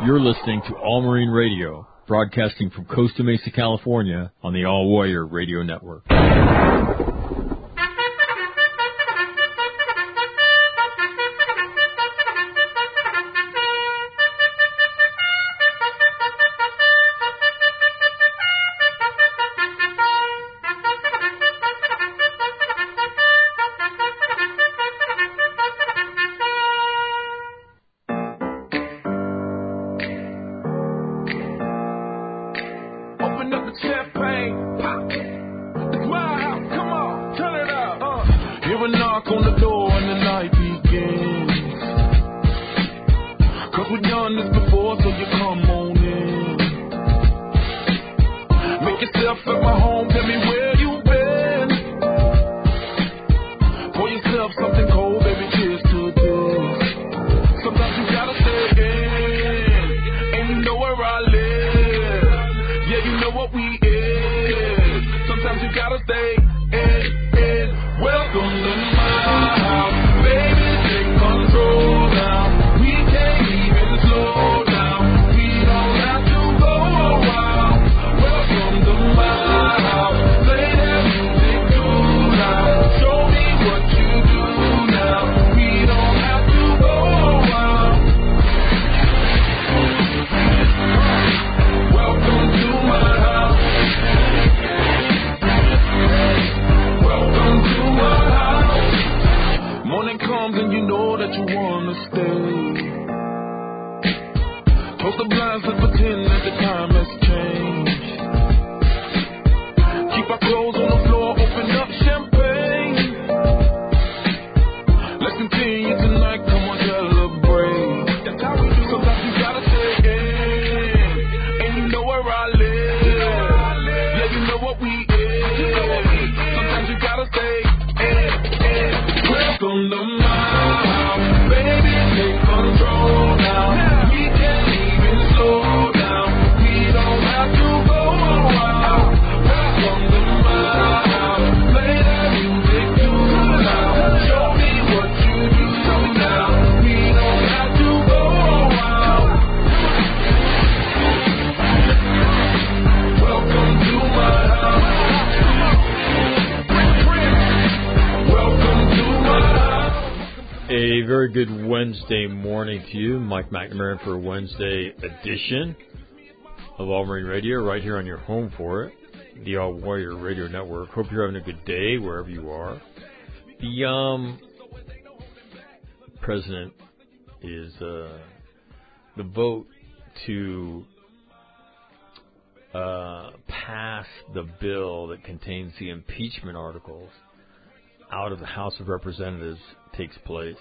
You're listening to All Marine Radio, broadcasting from Costa Mesa, California, on the All Warrior Radio Network. Good Wednesday morning to you. Mike McNamara for a Wednesday edition of All Marine Radio, right here on your home for it, the All Warrior Radio Network. Hope you're having a good day wherever you are. The president is the vote to pass the bill that contains the impeachment articles out of the House of Representatives takes place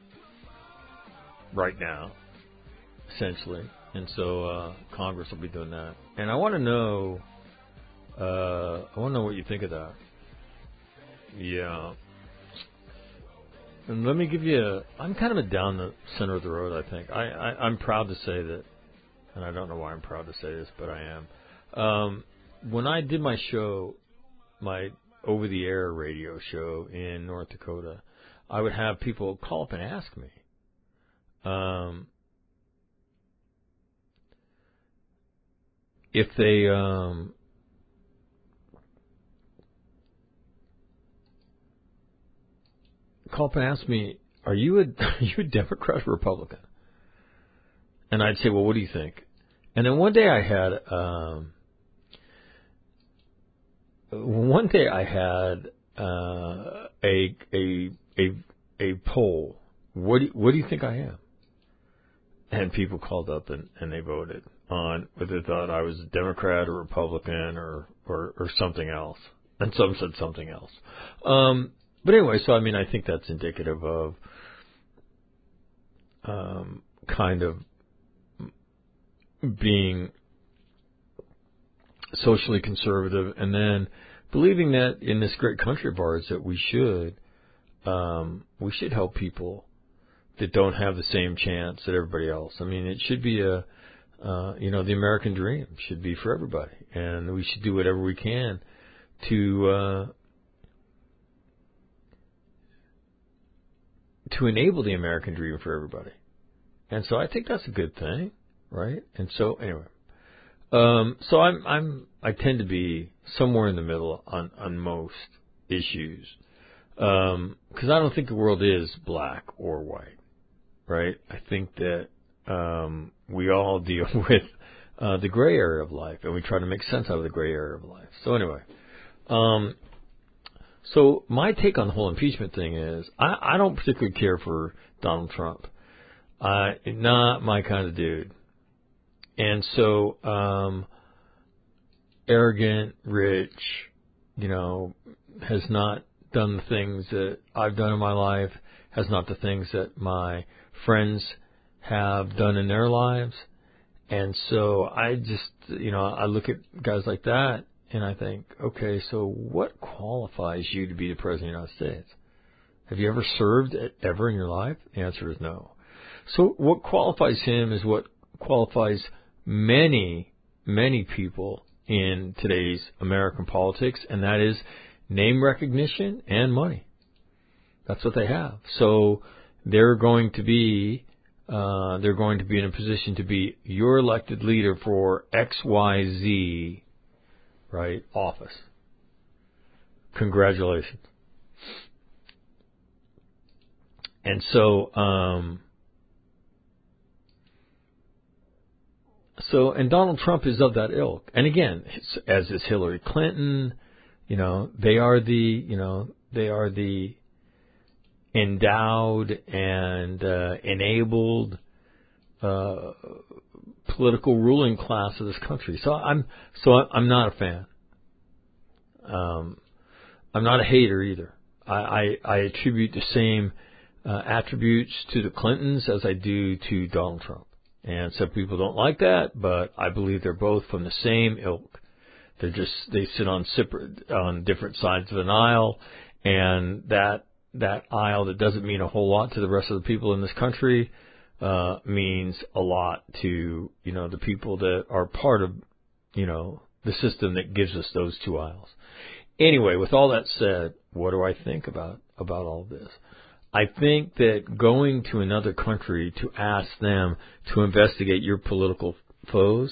right now, essentially, and so Congress will be doing that. And I want to know, what you think of that. Yeah, and let me give you. I'm kind of a down the center of the road. I think I'm proud to say that, and I don't know why I'm proud to say this, but I am. When I did my show, my over-the-air radio show in North Dakota, I would have people call up and ask me. If they call up and ask me, are you a Democrat or Republican? And I'd say, well, what do you think? And then one day I had a poll. What do you think I am? And people called up and they voted on whether they thought I was a Democrat or Republican or something else. And some said something else. But anyway, so I think that's indicative of kind of being socially conservative and then believing that in this great country of ours that we should help people that don't have the same chance that everybody else. It should be the American dream should be for everybody, and we should do whatever we can to enable the American dream for everybody. And so I think that's a good thing. right? And so anyway, so I tend to be somewhere in the middle on most issues, because I don't think the world is black or white, right? I think that we all deal with the gray area of life, and we try to make sense out of the gray area of life. So anyway, so my take on the whole impeachment thing is I don't particularly care for Donald Trump. Not my kind of dude. And so, arrogant, rich, has not done the things that I've done in my life, has not the things that my friends have done in their lives. And so I just, I look at guys like that and I think, okay, so what qualifies you to be the President of the United States? Have you ever served ever in your life? The answer is no. So what qualifies him is what qualifies many, many people in today's American politics, and that is name recognition and money. That's what they have. So they're going to be in a position to be your elected leader for XYZ, right, office. Congratulations. And so, and Donald Trump is of that ilk. And again, as is Hillary Clinton, they are the endowed and enabled political ruling class of this country. So I'm not a fan. I'm not a hater either. I attribute the same attributes to the Clintons as I do to Donald Trump. And some people don't like that, but I believe they're both from the same ilk. They sit on different sides of an aisle, and that aisle that doesn't mean a whole lot to the rest of the people in this country means a lot to the people that are part of the system that gives us those two aisles. Anyway, with all that said, what do I think about all of this? I think that going to another country to ask them to investigate your political foes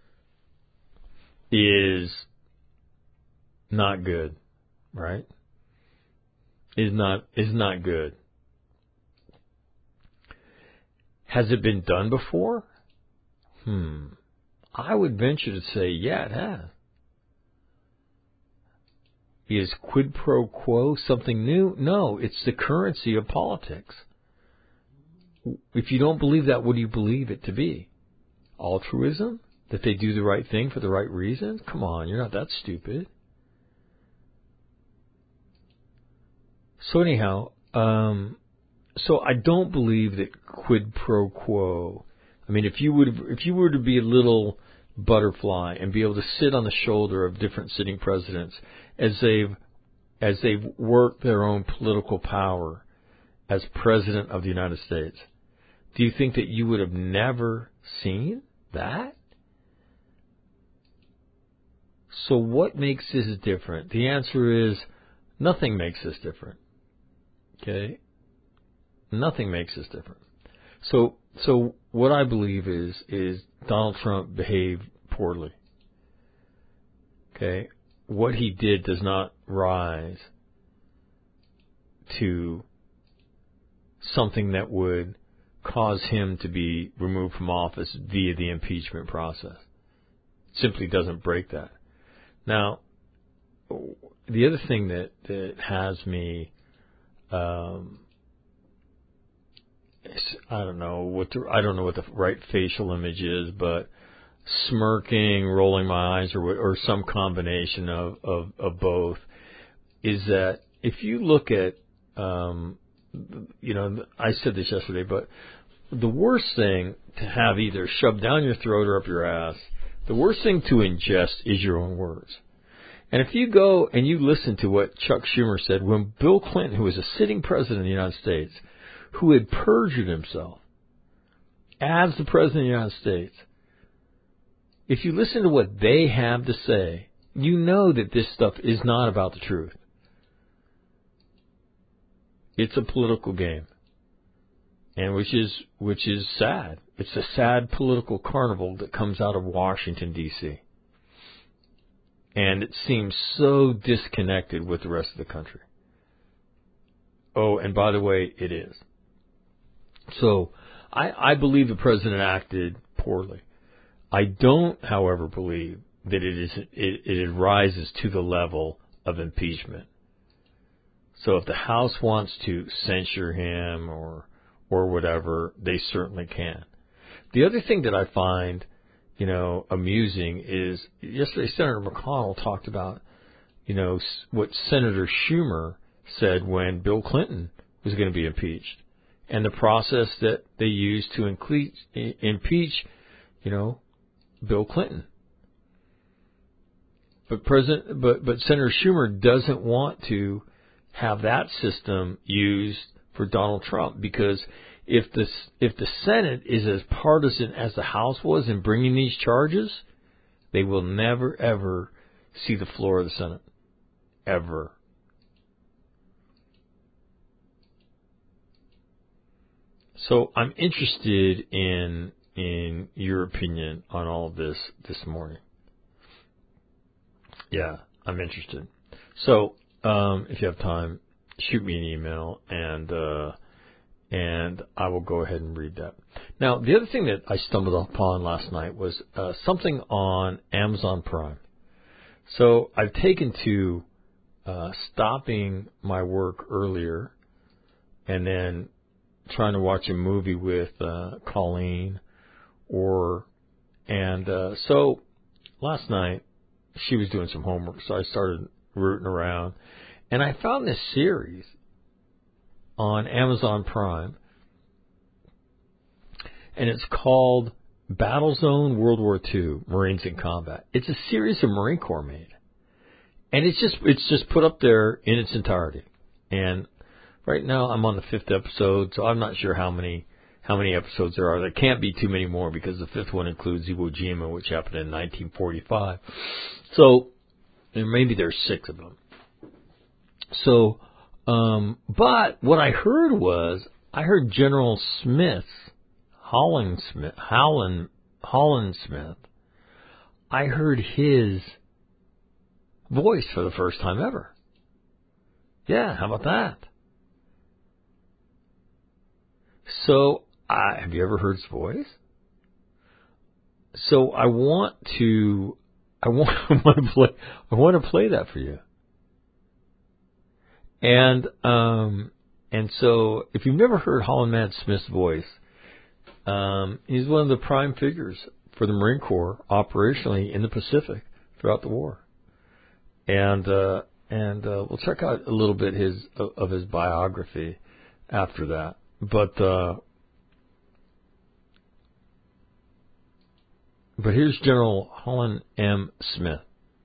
is not good, right? Is not good. Has it been done before? I would venture to say, yeah, it has. Is quid pro quo something new? No, it's the currency of politics. If you don't believe that, what do you believe it to be? Altruism? That they do the right thing for the right reasons? Come on, you're not that stupid. So anyhow, so I don't believe that quid pro quo. I mean, if you were to be a little butterfly and be able to sit on the shoulder of different sitting presidents as they've worked their own political power as president of the United States, do you think that you would have never seen that? So what makes this different? The answer is nothing makes this different. Okay? Nothing makes this different. So what I believe is Donald Trump behaved poorly. Okay? What he did does not rise to something that would cause him to be removed from office via the impeachment process. It simply doesn't break that. Now, the other thing that has me, I don't know what the right facial image is, but smirking, rolling my eyes, or some combination of both, is that if you look at, I said this yesterday, but the worst thing to have either shoved down your throat or up your ass, the worst thing to ingest is your own words. And if you go and you listen to what Chuck Schumer said when Bill Clinton, who was a sitting president of the United States, who had perjured himself as the president of the United States, if you listen to what they have to say, you know that this stuff is not about the truth. It's a political game. and which is sad. It's a sad political carnival that comes out of Washington, D.C. And it seems so disconnected with the rest of the country. Oh, and by the way, it is. So I believe the president acted poorly. I don't, however, believe that it rises to the level of impeachment. So if the House wants to censure him or whatever, they certainly can. The other thing that I find, amusing is yesterday Senator McConnell talked about, what Senator Schumer said when Bill Clinton was going to be impeached and the process that they used to impeach, Bill Clinton. But Senator Schumer doesn't want to have that system used for Donald Trump, because if the Senate is as partisan as the House was in bringing these charges, they will never ever see the floor of the Senate, ever. So I'm interested in your opinion on all of this morning. Yeah, I'm interested. So if you have time, shoot me an email and I will go ahead and read that. Now, the other thing that I stumbled upon last night was something on Amazon Prime. So I've taken to stopping my work earlier and then trying to watch a movie with Colleen, so last night she was doing some homework, so I started rooting around, and I found this series on Amazon Prime, and it's called Battlezone World War II, Marines in Combat. It's a series the Marine Corps made, and it's just put up there in its entirety. And right now I'm on the 5th episode, so I'm not sure how many episodes there are. There can't be too many more because the 5th one includes Iwo Jima, which happened in 1945. So maybe there's 6 of them. So, but what I heard was General Smith, Holland Smith. I heard his voice for the first time ever. Yeah, how about that? So, have you ever heard his voice? So I want to play that for you. And so if you've never heard Holland Mad Smith's voice, he's one of the prime figures for the Marine Corps operationally in the Pacific throughout the war. And we'll check out a little bit of his biography after that. But here's General Holland M. Smith.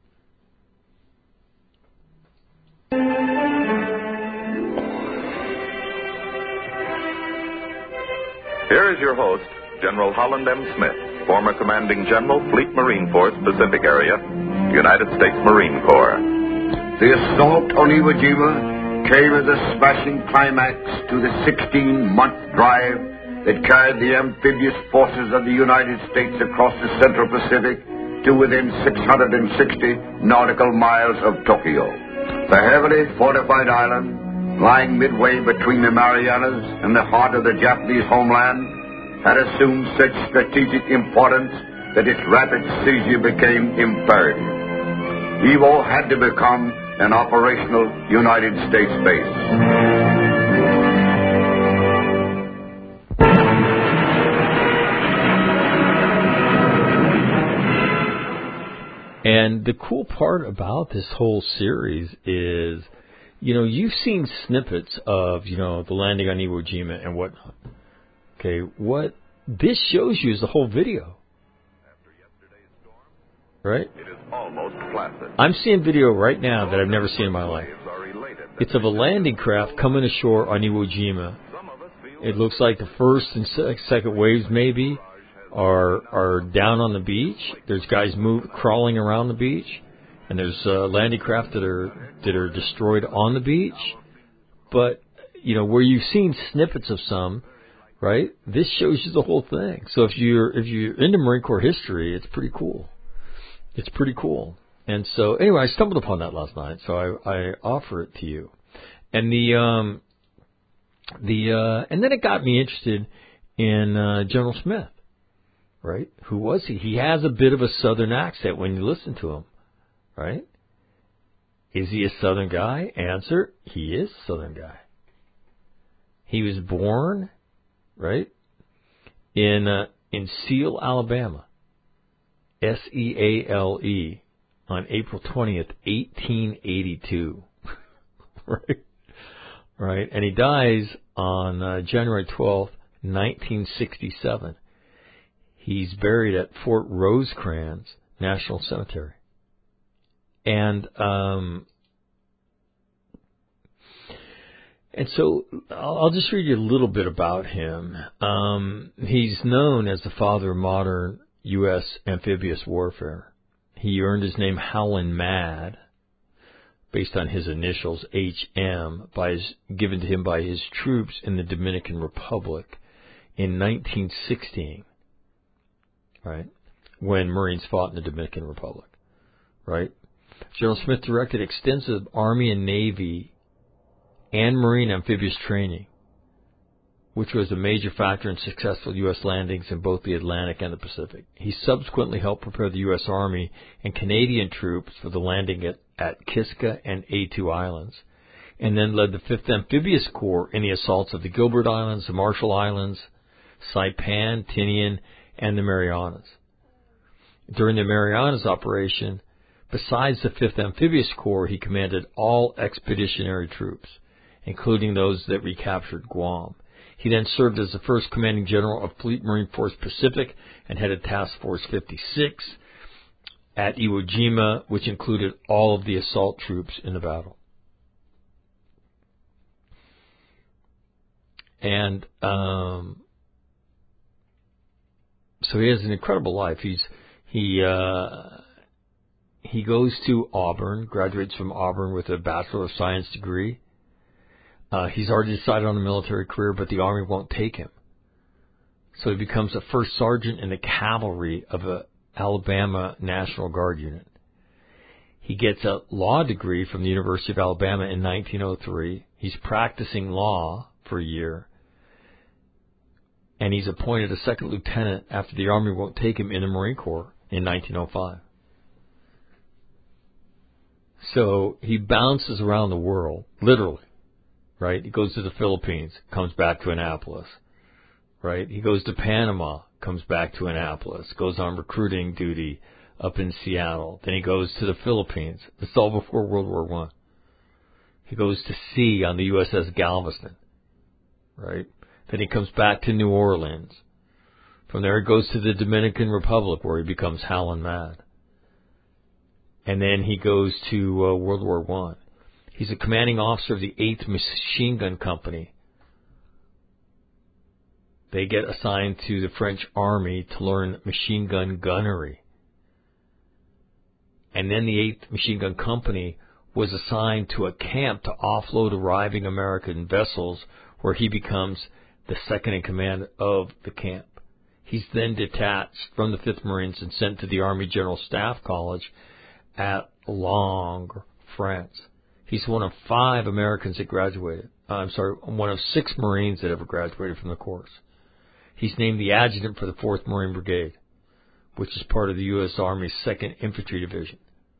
Here is your host, General Holland M. Smith, former Commanding General, Fleet Marine Force, Pacific Area, United States Marine Corps. The assault on Iwo Jima came as a smashing climax to the 16-month drive that carried the amphibious forces of the United States across the Central Pacific to within 660 nautical miles of Tokyo. The heavily fortified island, lying midway between the Marianas and the heart of the Japanese homeland, had assumed such strategic importance that its rapid seizure became imperative. Iwo had to become an operational United States base. And the cool part about this whole series is, you've seen snippets of, the landing on Iwo Jima and whatnot. Okay, what this shows you is the whole video. Right? It is almost placid. I'm seeing video right now that I've never seen in my life. It's of a landing craft coming ashore on Iwo Jima. It looks like the first and second waves maybe are down on the beach. There's guys crawling around the beach, and there's landing craft that are destroyed on the beach. But where you've seen snippets of some, right? This shows you the whole thing. So if you're into Marine Corps history, it's pretty cool. It's pretty cool. And so anyway, I stumbled upon that last night, so I offer it to you. And and then it got me interested in General Smith, right? Who was he? He has a bit of a Southern accent when you listen to him, right? Is he a Southern guy? Answer: he is a Southern guy. He was born, right, in Seale, Alabama, Seale, on April 20th, 1882, right, and he dies on January 12th, 1967. He's buried at Fort Rosecrans National Cemetery. And so I'll just read you a little bit about him. He's known as the father of modern U.S. amphibious warfare. He earned his name Howlin' Mad, based on his initials HM, given to him by his troops in the Dominican Republic in 1916, right, when Marines fought in the Dominican Republic, right? General Smith directed extensive Army and Navy and Marine amphibious training, which was a major factor in successful U.S. landings in both the Atlantic and the Pacific. He subsequently helped prepare the U.S. Army and Canadian troops for the landing at Kiska and Attu Islands, and then led the 5th Amphibious Corps in the assaults of the Gilbert Islands, the Marshall Islands, Saipan, Tinian, and the Marianas. During the Marianas operation, besides the 5th Amphibious Corps, he commanded all expeditionary troops, including those that recaptured Guam. He then served as the first commanding general of Fleet Marine Force Pacific and headed Task Force 56 at Iwo Jima, which included all of the assault troops in the battle. And so he has an incredible life. He goes to Auburn, graduates from Auburn with a Bachelor of Science degree. He's already decided on a military career, but the Army won't take him. So he becomes a first sergeant in the cavalry of a Alabama National Guard unit. He gets a law degree from the University of Alabama in 1903. He's practicing law for a year. And he's appointed a second lieutenant after the Army won't take him in the Marine Corps in 1905. So he bounces around the world, literally. Right? He goes to the Philippines, comes back to Annapolis. Right? He goes to Panama, comes back to Annapolis, goes on recruiting duty up in Seattle. Then he goes to the Philippines. This is all before World War I. He goes to sea on the USS Galveston. Right? Then he comes back to New Orleans. From there he goes to the Dominican Republic, where he becomes Howlin' Mad. And then he goes to World War I. He's a commanding officer of the 8th Machine Gun Company. They get assigned to the French Army to learn machine gun gunnery. And then the 8th Machine Gun Company was assigned to a camp to offload arriving American vessels, where he becomes the second in command of the camp. He's then detached from the 5th Marines and sent to the Army General Staff College at Langres, France. He's one of 5 Americans that graduated. One of 6 Marines that ever graduated from the course. He's named the adjutant for the 4th Marine Brigade, which is part of the U.S. Army's 2nd Infantry Division.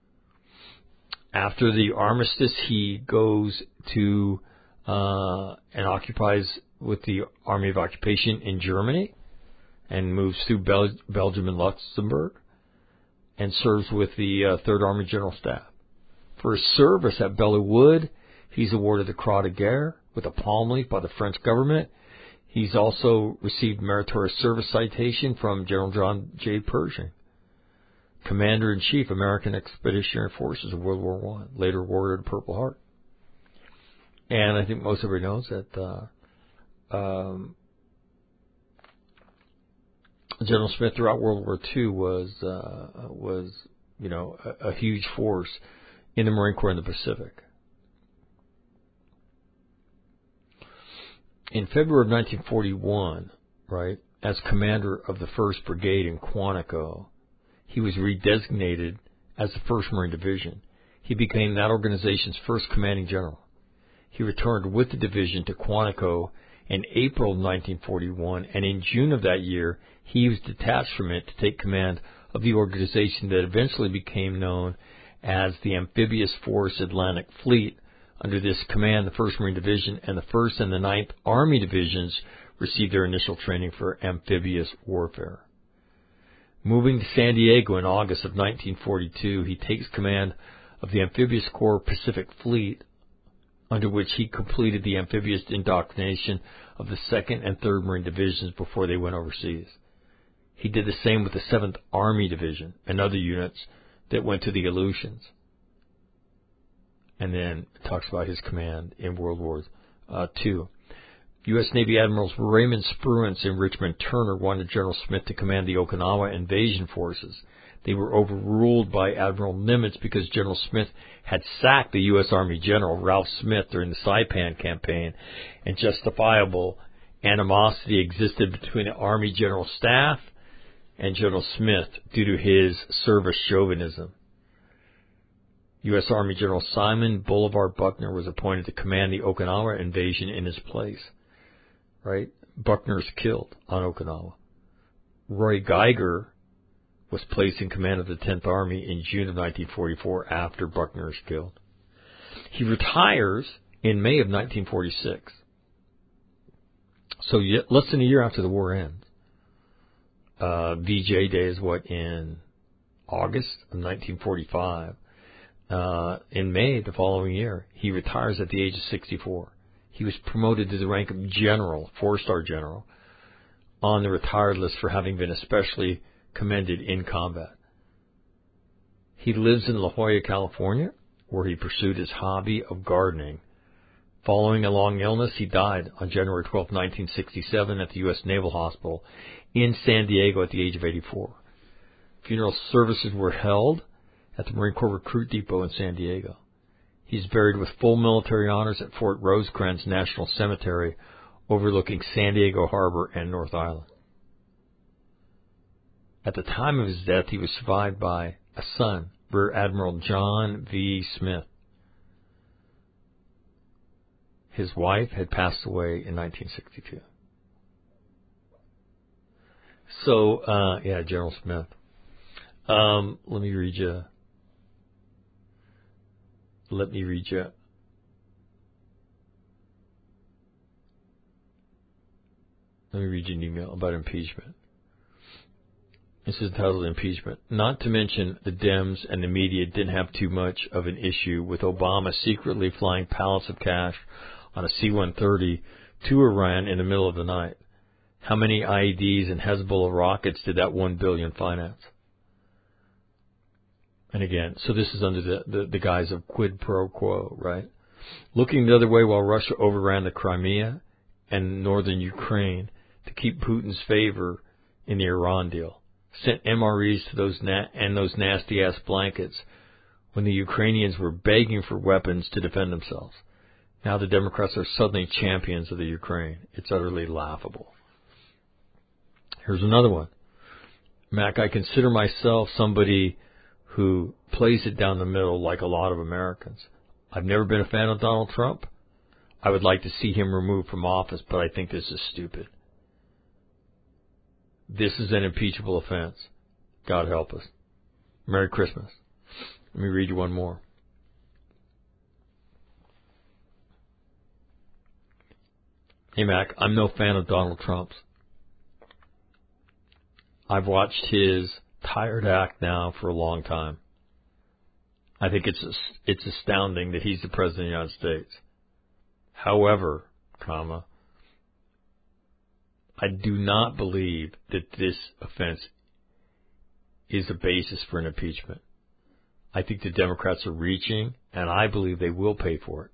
After the armistice, he goes to and occupies with the Army of Occupation in Germany and moves through Belgium and Luxembourg and serves with the 3rd Army General Staff. For his service at Belleau Wood, he's awarded the Croix de Guerre with a palm leaf by the French government. He's also received Meritorious Service Citation from General John J. Pershing, Commander-in-Chief, American Expeditionary Forces of World War I, later awarded a Purple Heart. And I think most everybody knows that General Smith throughout World War II was a huge force in the Marine Corps in the Pacific. In February of 1941, right, as commander of the 1st Brigade in Quantico, he was redesignated as the 1st Marine Division. He became that organization's first commanding general. He returned with the division to Quantico in April 1941, and in June of that year, he was detached from it to take command of the organization that eventually became known as the Amphibious Force Atlantic Fleet. Under this command, the 1st Marine Division and the 1st and the 9th Army Divisions received their initial training for amphibious warfare. Moving to San Diego in August of 1942, he takes command of the Amphibious Corps Pacific Fleet, under which he completed the amphibious indoctrination of the 2nd and 3rd Marine Divisions before they went overseas. He did the same with the 7th Army Division and other units that went to the Aleutians. And then it talks about his command in World War II. U.S. Navy Admirals Raymond Spruance and Richmond Turner wanted General Smith to command the Okinawa invasion forces. They were overruled by Admiral Nimitz because General Smith had sacked the U.S. Army General Ralph Smith during the Saipan campaign, and justifiable animosity existed between the Army General Staff and General Smith due to his service chauvinism. U.S. Army General Simon Bolivar Buckner was appointed to command the Okinawa invasion in his place. Right? Buckner's killed on Okinawa. Roy Geiger was placed in command of the 10th Army in June of 1944 after Buckner is killed. He retires in May of 1946. So less than a year after the war ends. VJ Day is in August of 1945. In May the following year, he retires at the age of 64. He was promoted to the rank of general, 4-star general, on the retired list for having been especially commended in combat. He lives in La Jolla, California, where he pursued his hobby of gardening. Following a long illness, he died on January 12, 1967 at the U.S. Naval Hospital in San Diego at the age of 84. Funeral services were held at the Marine Corps Recruit Depot in San Diego. He's buried with full military honors at Fort Rosecrans National Cemetery, overlooking San Diego Harbor and North Island. At the time of his death, he was survived by a son, Rear Admiral John V. Smith. His wife had passed away in 1962. So, General Smith. Let me read you an email about impeachment. This is titled Impeachment. Not to mention the Dems and the media didn't have too much of an issue with Obama secretly flying pallets of cash on a C-130 to Iran in the middle of the night. How many IEDs and Hezbollah rockets did that $1 billion finance? And again, so this is under the guise of quid pro quo, right? Looking the other way while Russia overran the Crimea and northern Ukraine to keep Putin's favor in the Iran deal. Sent MREs to those nasty-ass blankets when the Ukrainians were begging for weapons to defend themselves. Now the Democrats are suddenly champions of the Ukraine. It's utterly laughable. Here's another one. Mac, I consider myself somebody who plays it down the middle like a lot of Americans. I've never been a fan of Donald Trump. I would like to see him removed from office, but I think this is stupid. This is an impeachable offense. God help us. Merry Christmas. Let me read you one more. Hey, Mac, I'm no fan of Donald Trump's. I've watched his tired act now for a long time. I think it's astounding that he's the President of the United States. However, I do not believe that this offense is a basis for an impeachment. I think the Democrats are reaching, and I believe they will pay for it.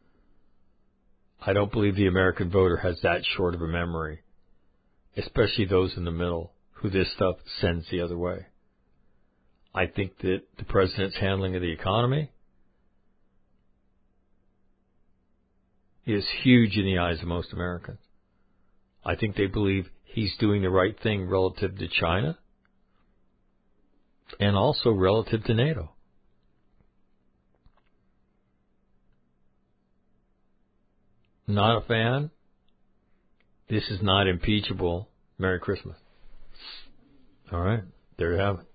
I don't believe the American voter has that short of a memory, especially those in the middle who this stuff sends the other way. I think that the president's handling of the economy is huge in the eyes of most Americans. I think they believe he's doing the right thing relative to China and also relative to NATO. Not a fan? This is not impeachable. Merry Christmas. All right, there you have it.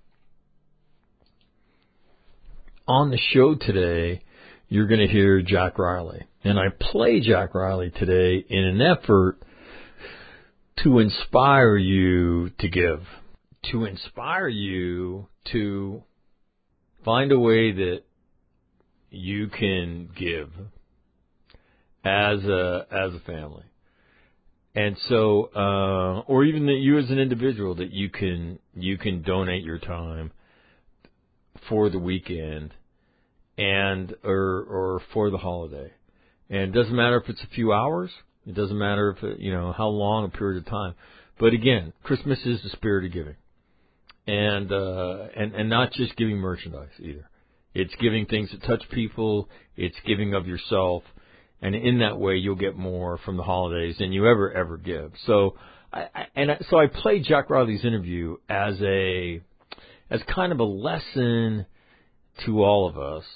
On the show today, you're going to hear Jack Riley. And I play Jack Riley today in an effort to inspire you to give, to inspire you to find a way that you can give as a family. And so, or even that you as an individual, that you can donate your time for the weekend and or for the holiday. And it doesn't matter if it's a few hours. It doesn't matter if it, how long a period of time. But again, Christmas is the spirit of giving, and not just giving merchandise either. It's giving things that touch people. It's giving of yourself. And in that way, you'll get more from the holidays than you ever give. So I played Jack Riley's interview as kind of a lesson to all of us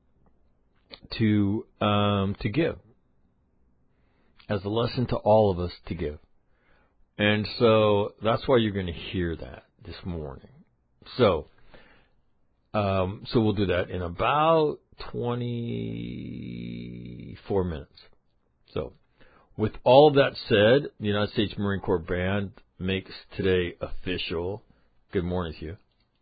to give, as a lesson to all of us to give. And so that's why you're going to hear that this morning. So we'll do that in about 24 minutes. So, with all of that said, the United States Marine Corps Band makes today official. Good morning to you.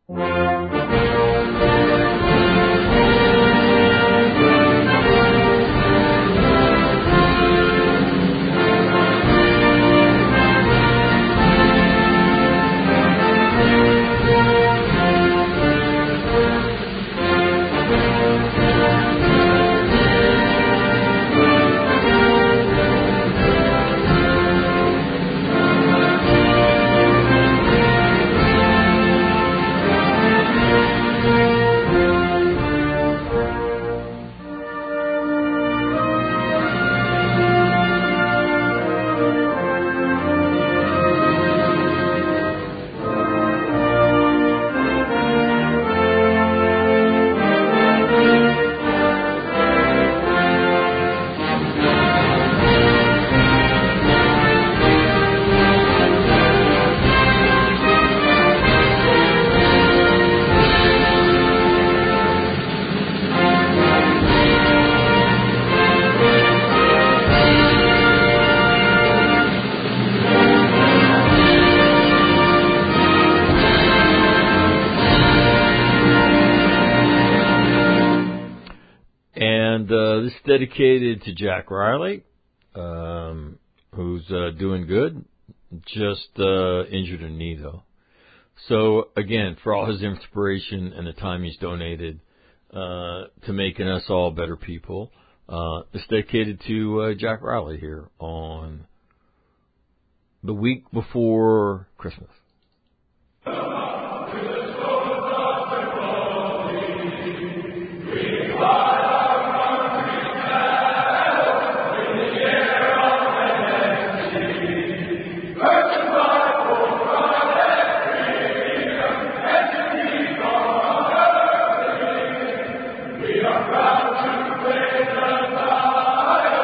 This is dedicated to Jack Riley, who's doing good, just injured a knee, though. So, again, for all his inspiration and the time he's donated to making us all better people, it's dedicated to Jack Riley here on the week before Christmas.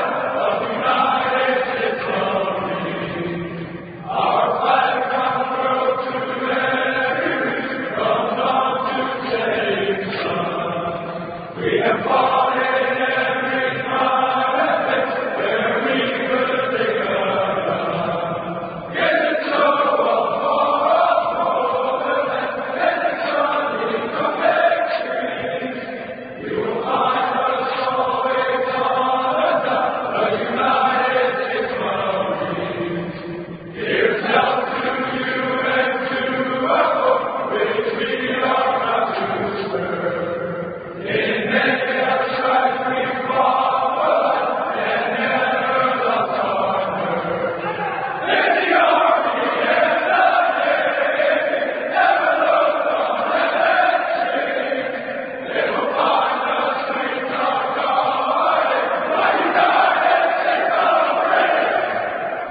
Our flag comes from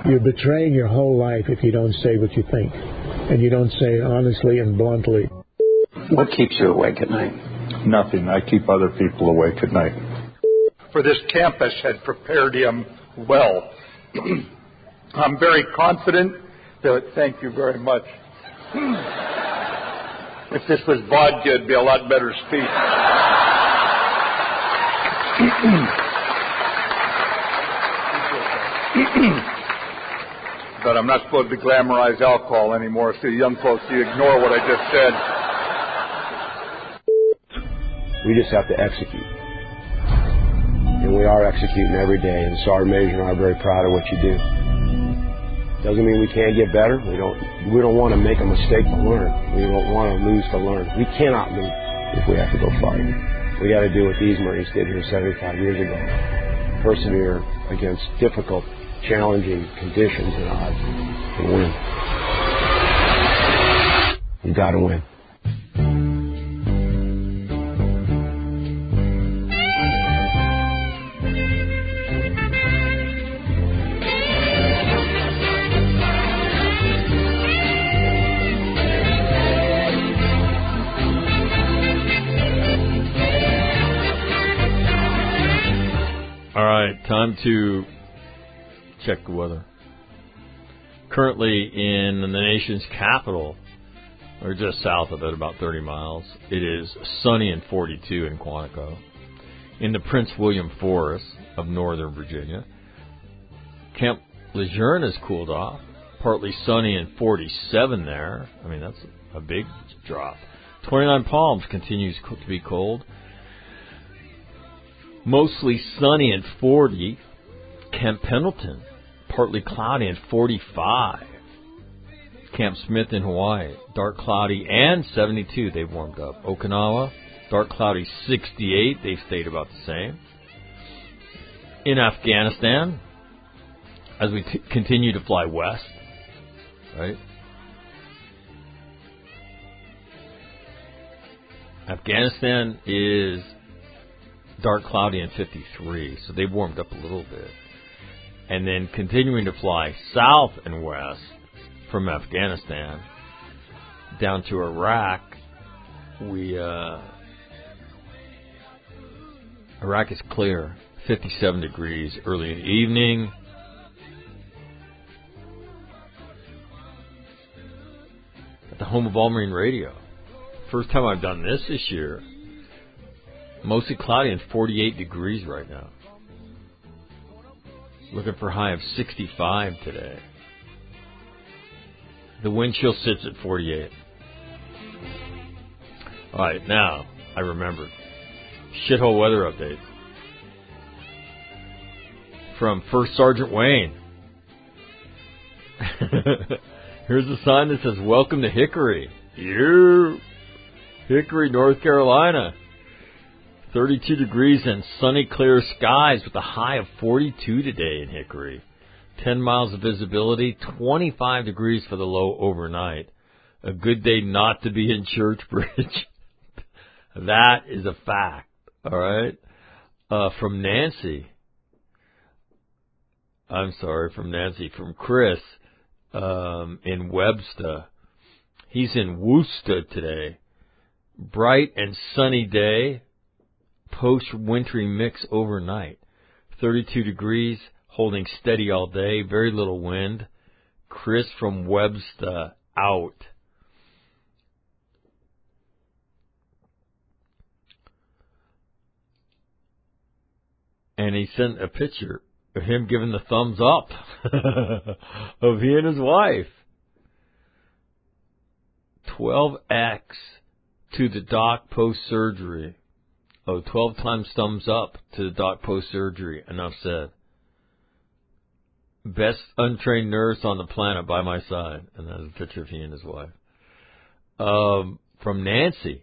You're betraying your whole life if you don't say what you think, and you don't say it honestly and bluntly. What keeps you awake at night? Nothing. I keep other people awake at night. For this campus had prepared him well. I'm very confident that, thank you very much. If this was vodka, it'd be a lot better speech. But I'm not supposed to glamorize alcohol anymore, so you young folks, you ignore what I just said. We just have to execute. And we are executing every day, and Sergeant Major and I are very proud of what you do. Doesn't mean we can't get better. We don't want to make a mistake to learn. We don't want to lose to learn. We cannot lose if we have to go fight. We got to do what these Marines did here 75 years ago. Persevere against difficult, challenging conditions and odds and win. You got to win. Time to check the weather. Currently in the nation's capital, or just south of it, about 30 miles, it is sunny and 42 in Quantico. In the Prince William Forest of Northern Virginia, Camp Lejeune has cooled off. Partly sunny and 47 there. I mean, that's a big drop. 29 Palms continues to be cold. Mostly sunny and 40. Camp Pendleton, partly cloudy and 45. Camp Smith in Hawaii, dark cloudy and 72. They've warmed up. Okinawa, dark cloudy 68. They've stayed about the same. In Afghanistan, as we continue to fly west, right? Afghanistan is dark cloudy and 53, so they've warmed up a little bit. And then continuing to fly south and west from Afghanistan down to Iraq, Iraq is clear, 57 degrees early in the evening. At the home of All Marine Radio. First time I've done this year. Mostly cloudy and 48 degrees right now. Looking for a high of 65 today. The wind chill sits at 48. All right, now I remembered. Shithole weather update from First Sergeant Wayne. Here's a sign that says, "Welcome to Hickory." Hickory, North Carolina. 32 degrees and sunny, clear skies with a high of 42 today in Hickory. 10 miles of visibility, 25 degrees for the low overnight. A good day not to be in Churchbridge. That is a fact, all right? From Chris in Webster. He's in Worcester today. Bright and sunny day. Post-wintry mix overnight. 32 degrees, holding steady all day, very little wind. Chris from Webster out. And he sent a picture of him giving the thumbs up of he and his wife. 12X to the doc post-surgery. 12 times thumbs up to the doc post-surgery. Enough said. Best untrained nurse on the planet by my side. And that's a picture of he and his wife. From Nancy.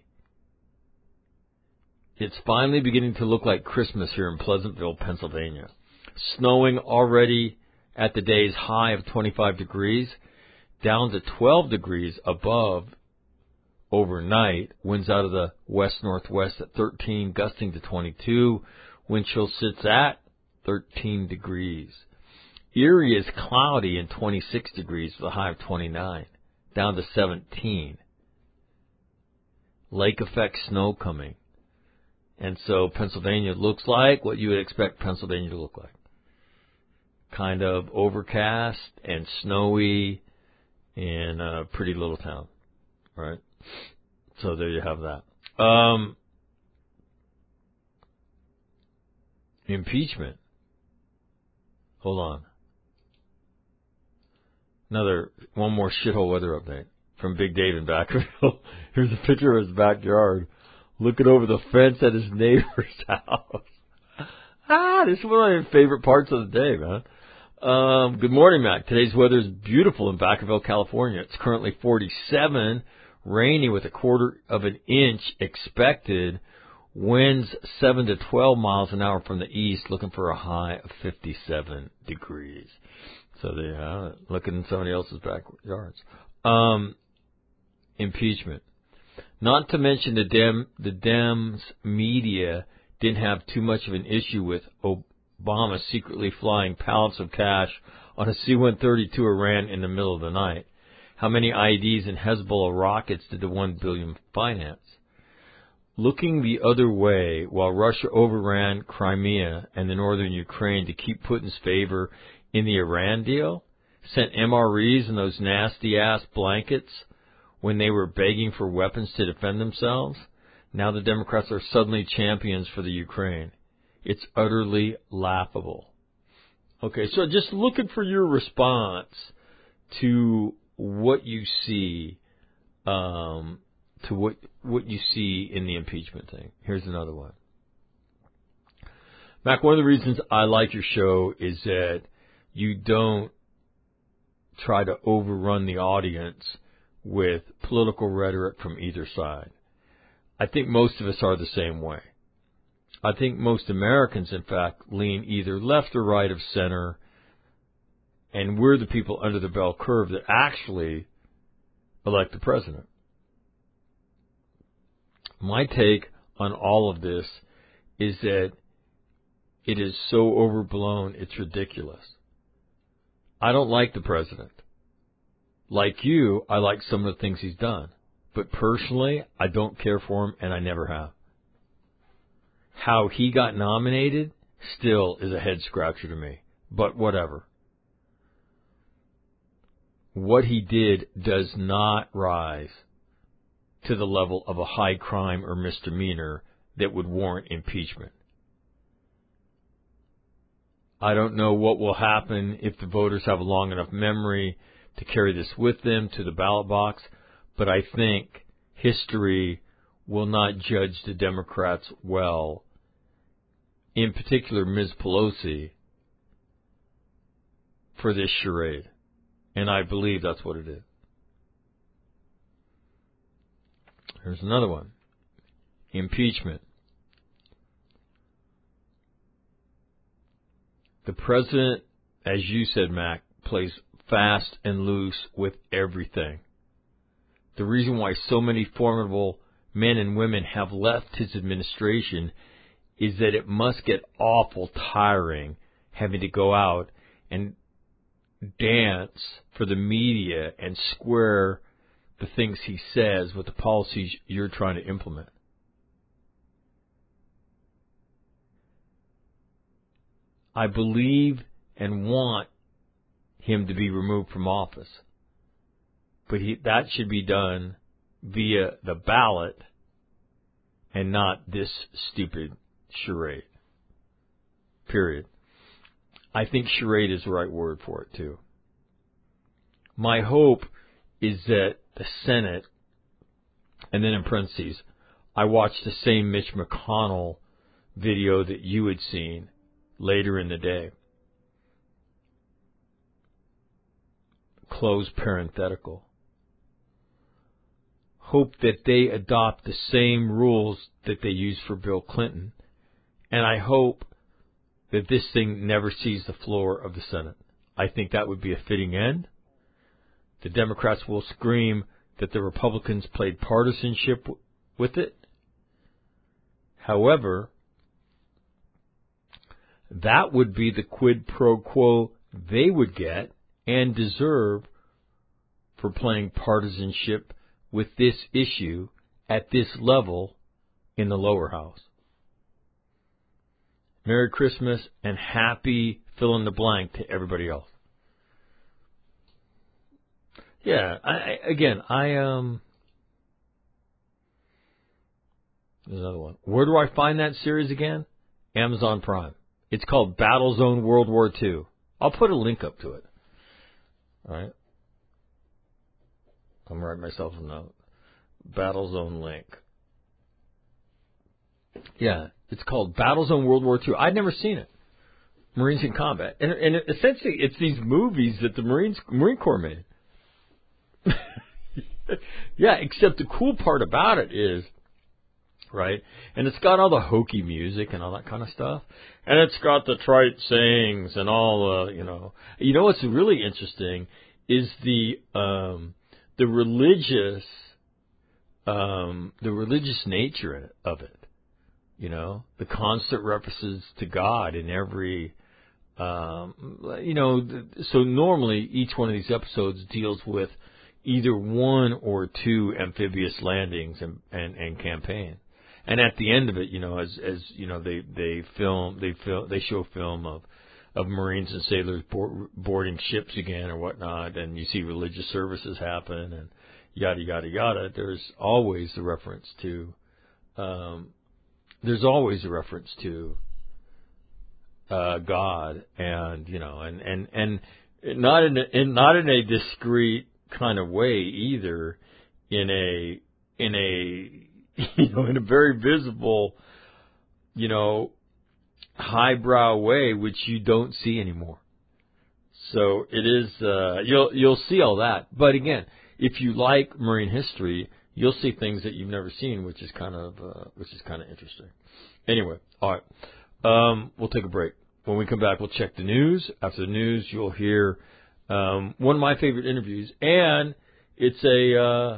It's finally beginning to look like Christmas here in Pleasantville, Pennsylvania. Snowing already at the day's high of 25 degrees. Down to 12 degrees above overnight. Winds out of the west-northwest at 13, gusting to 22. Wind chill sits at 13 degrees. Erie is cloudy and 26 degrees with a high of 29, down to 17. Lake effect snow coming. And so Pennsylvania looks like what you would expect Pennsylvania to look like. Kind of overcast and snowy in a pretty little town, right? So there you have that. Impeachment. Hold on. One more shithole weather update from Big Dave in Vacaville. Here's a picture of his backyard, looking over the fence at his neighbor's house. This is one of my favorite parts of the day, man. Good morning, Mac. Today's weather is beautiful in Vacaville, California. It's currently 47, rainy with a quarter of an inch expected. Winds 7 to 12 miles an hour from the east, looking for a high of 57 degrees. So there you have it. Looking in somebody else's backyards. Impeachment. Not to mention the Dems media didn't have too much of an issue with Obama secretly flying pallets of cash on a C-130 to Iran in the middle of the night. How many IEDs and Hezbollah rockets did the $1 billion finance? Looking the other way, while Russia overran Crimea and the northern Ukraine to keep Putin's favor in the Iran deal, sent MREs and those nasty-ass blankets when they were begging for weapons to defend themselves, now the Democrats are suddenly champions for the Ukraine. It's utterly laughable. Okay, so just looking for your response to what you see, to what you see in the impeachment thing. Here's another one. Mac, one of the reasons I like your show is that you don't try to overrun the audience with political rhetoric from either side. I think most of us are the same way. I think most Americans, in fact, lean either left or right of center, and we're the people under the bell curve that actually elect the president. My take on all of this is that it is so overblown, it's ridiculous. I don't like the president. Like you, I like some of the things he's done. But personally, I don't care for him, and I never have. How he got nominated still is a head-scratcher to me. But whatever. What he did does not rise to the level of a high crime or misdemeanor that would warrant impeachment. I don't know what will happen if the voters have a long enough memory to carry this with them to the ballot box, but I think history will not judge the Democrats well, in particular Ms. Pelosi, for this charade. And I believe that's what it is. Here's another one. Impeachment. The president, as you said, Mac, plays fast and loose with everything. The reason why so many formidable men and women have left his administration is that it must get awful tiring having to go out and dance for the media and square the things he says with the policies you're trying to implement. I believe and want him to be removed from office. But that should be done via the ballot and not this stupid charade. Period. I think charade is the right word for it, too. My hope is that the Senate, and then in parentheses, I watched the same Mitch McConnell video that you had seen later in the day. Close parenthetical. Hope that they adopt the same rules that they used for Bill Clinton. And I hope that this thing never sees the floor of the Senate. I think that would be a fitting end. The Democrats will scream that the Republicans played partisanship with it. However, that would be the quid pro quo they would get and deserve for playing partisanship with this issue at this level in the lower house. Merry Christmas and happy fill in the blank to everybody else. Yeah, there's another one. Where do I find that series again? Amazon Prime. It's called Battlezone World War II. I'll put a link up to it. All right. I'm going to write myself a note. Battlezone link. Yeah, it's called Battlezone World War II. I'd never seen it. Marines in Combat. And essentially, it's these movies that the Marine Corps made. Yeah, except the cool part about it is, right, and it's got all the hokey music and all that kind of stuff, and it's got the trite sayings and all the, You know what's really interesting is the religious nature of it. The constant references to God in every, so normally each one of these episodes deals with either one or two amphibious landings and campaign. And at the end of it, they show film of Marines and sailors boarding ships again or whatnot, and you see religious services happen and yada, yada, yada. There's always a reference to, God and, and not in a discreet kind of way either, in a very visible, highbrow way, which you don't see anymore. So it is, you'll see all that. But again, if you like Marine history, you'll see things that you've never seen, which is kind of interesting. Anyway, all right. We'll take a break. When we come back, we'll check the news. After the news, you'll hear one of my favorite interviews, and it's a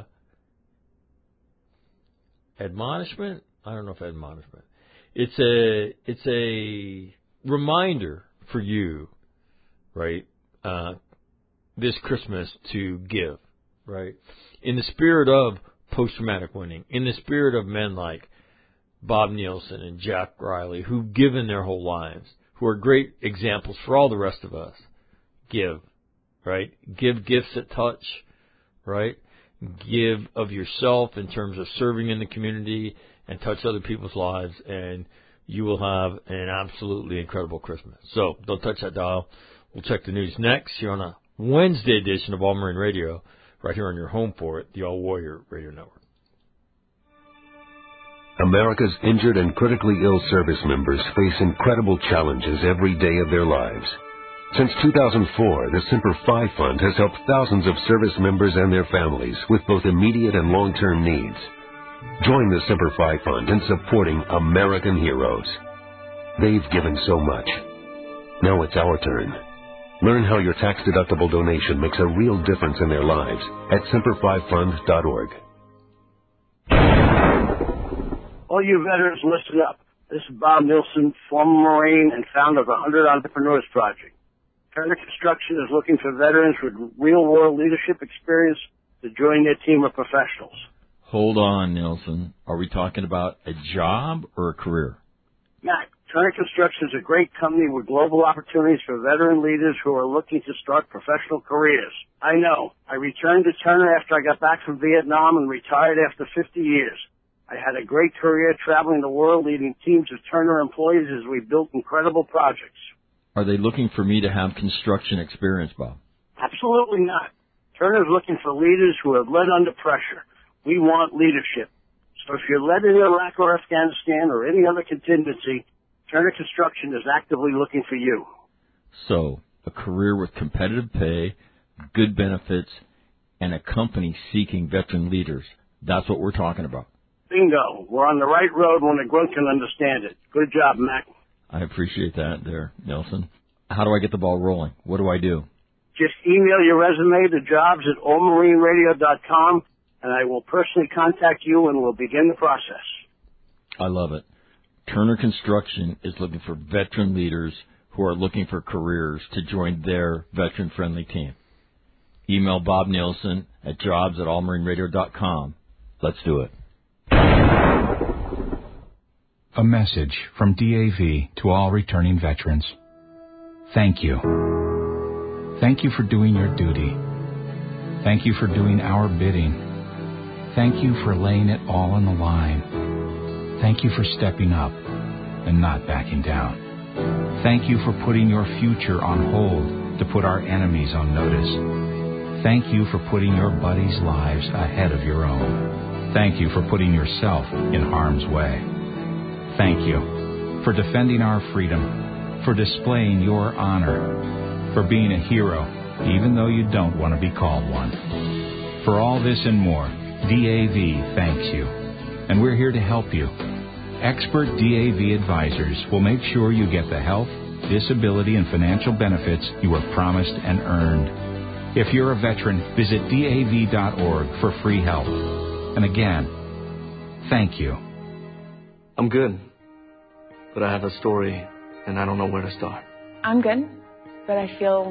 admonishment. I don't know if admonishment. It's a reminder for you, right? This Christmas to give, right? In the spirit of post-traumatic winning, in the spirit of men like Bob Nielsen and Jack Riley, who've given their whole lives, who are great examples for all the rest of us. Give, right? Give gifts that touch, right? Give of yourself in terms of serving in the community and touch other people's lives, and you will have an absolutely incredible Christmas. So don't touch that dial. We'll check the news next here on a Wednesday edition of All Marine Radio, right here on your home for it, the All Warrior Radio Network. America's injured and critically ill service members face incredible challenges every day of their lives. Since 2004, the Semper Fi Fund has helped thousands of service members and their families with both immediate and long-term needs. Join the Semper Fi Fund in supporting American heroes. They've given so much. Now it's our turn. Learn how your tax-deductible donation makes a real difference in their lives at SemperFiFund.org. All you veterans, listen up. This is Bob Nielsen, former Marine and founder of the 100 Entrepreneurs Project. Turner Construction is looking for veterans with real-world leadership experience to join their team of professionals. Hold on, Nielsen. Are we talking about a job or a career? Matt, Turner Construction is a great company with global opportunities for veteran leaders who are looking to start professional careers. I know. I returned to Turner after I got back from Vietnam and retired after 50 years. I had a great career traveling the world leading teams of Turner employees as we built incredible projects. Are they looking for me to have construction experience, Bob? Absolutely not. Turner's looking for leaders who have led under pressure. We want leadership. So if you're led in Iraq or Afghanistan or any other contingency, Turner Construction is actively looking for you. So, a career with competitive pay, good benefits, and a company seeking veteran leaders. That's what we're talking about. Bingo. We're on the right road when a grunt can understand it. Good job, Mac. I appreciate that there, Nelson. How do I get the ball rolling? What do I do? Just email your resume to jobs@allmarineradio.com, and I will personally contact you and we'll begin the process. I love it. Turner Construction is looking for veteran leaders who are looking for careers to join their veteran-friendly team. Email Bob Nielsen at jobs@allmarineradio.com. Let's do it. A message from DAV to all returning veterans. Thank you. Thank you for doing your duty. Thank you for doing our bidding. Thank you for laying it all on the line. Thank you for stepping up and not backing down. Thank you for putting your future on hold to put our enemies on notice. Thank you for putting your buddies' lives ahead of your own. Thank you for putting yourself in harm's way. Thank you for defending our freedom, for displaying your honor, for being a hero even though you don't want to be called one. For all this and more, DAV thanks you, and we're here to help you. Expert DAV advisors will make sure you get the health, disability, and financial benefits you were promised and earned. If you're a veteran, visit DAV.org for free help. And again, thank you. I'm good, but I have a story, and I don't know where to start. I'm good, but I feel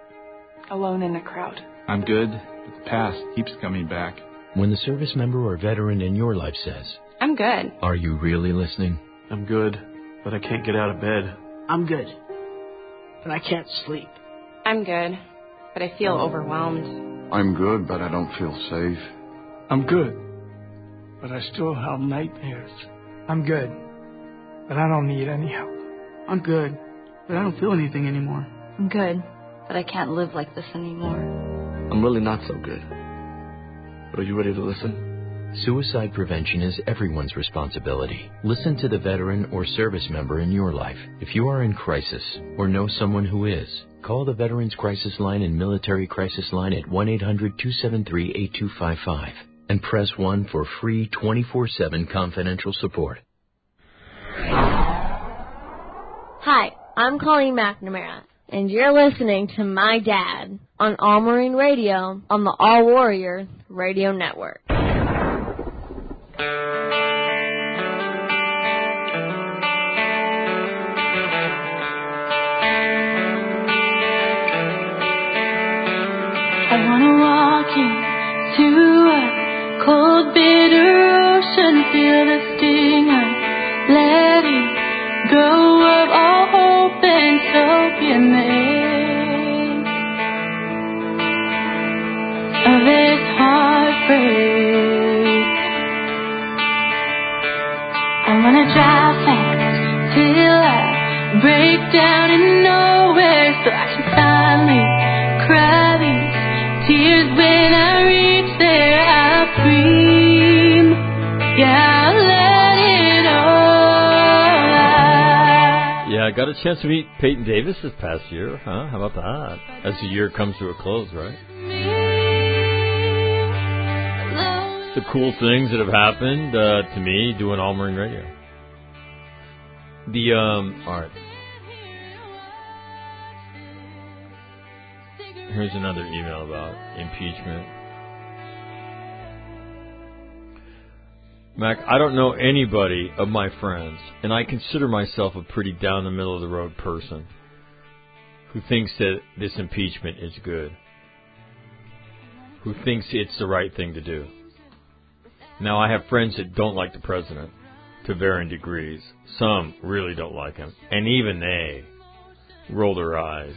alone in a crowd. I'm good, but the past keeps coming back. When the service member or veteran in your life says, I'm good. Are you really listening? I'm good, but I can't get out of bed. I'm good, but I can't sleep. I'm good, but I feel overwhelmed. I'm good, but I don't feel safe. I'm good, but I still have nightmares. I'm good, but I don't need any help. I'm good, but I don't feel anything anymore. I'm good, but I can't live like this anymore. I'm really not so good. But are you ready to listen? Suicide prevention is everyone's responsibility. Listen to the veteran or service member in your life. If you are in crisis or know someone who is, call the Veterans Crisis Line and Military Crisis Line at 1-800-273-8255 and press 1 for free 24/7 confidential support. Hi, I'm Colleen McNamara, and you're listening to My Dad on All Marine Radio on the All Warrior Radio Network. I wanna walk into a cold, bitter ocean, feel the sting of letting go of all hope and so be amazed of this heartbreak. I wanna drive fast till I break down in nowhere so I can finally cry these tears when I reach there. I'll scream, yeah, I'll let it all out. Yeah, I got a chance to meet Peyton Davis this past year, huh? How about that? As the year comes to a close, right? The cool things that have happened to me doing All Marine Radio. All right. Here's another email about impeachment. Mac, I don't know anybody of my friends, and I consider myself a pretty down-the-middle-of-the-road person, who thinks that this impeachment is good, who thinks it's the right thing to do. Now, I have friends that don't like the president to varying degrees. Some really don't like him, and even they roll their eyes.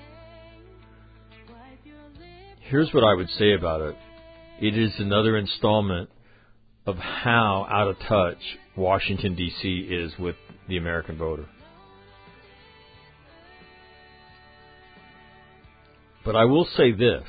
Here's what I would say about it. It is another installment of how out of touch Washington, D.C. is with the American voter. But I will say this.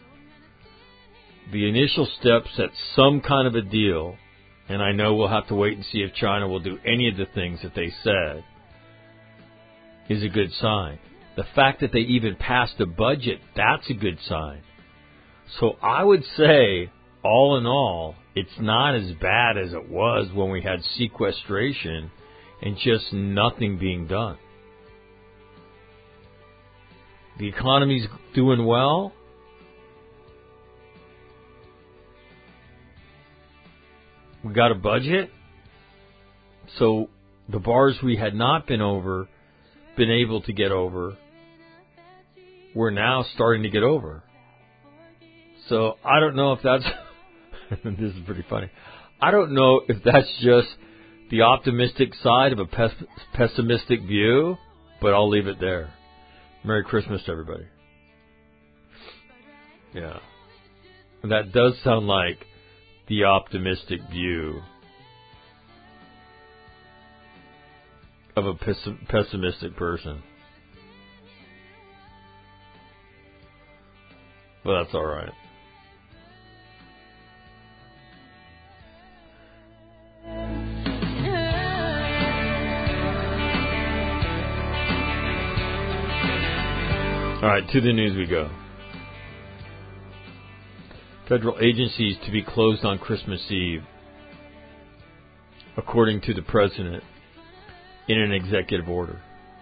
The initial steps at some kind of a deal, and I know we'll have to wait and see if China will do any of the things that they said, is a good sign. The fact that they even passed a budget, that's a good sign. So I would say, all in all, it's not as bad as it was when we had sequestration and just nothing being done. The economy's doing well. We got a budget. So the bars we had not been over been able to get over, we're now starting to get over. So I don't know if that's, this is pretty funny, I don't know if that's just the optimistic side of a pessimistic view, but I'll leave it there. Merry Christmas to everybody. Yeah. That does sound like the optimistic view of a pessimistic person. But that's all right. All right, to the news we go. Federal agencies to be closed on Christmas Eve, according to the President, in an executive order.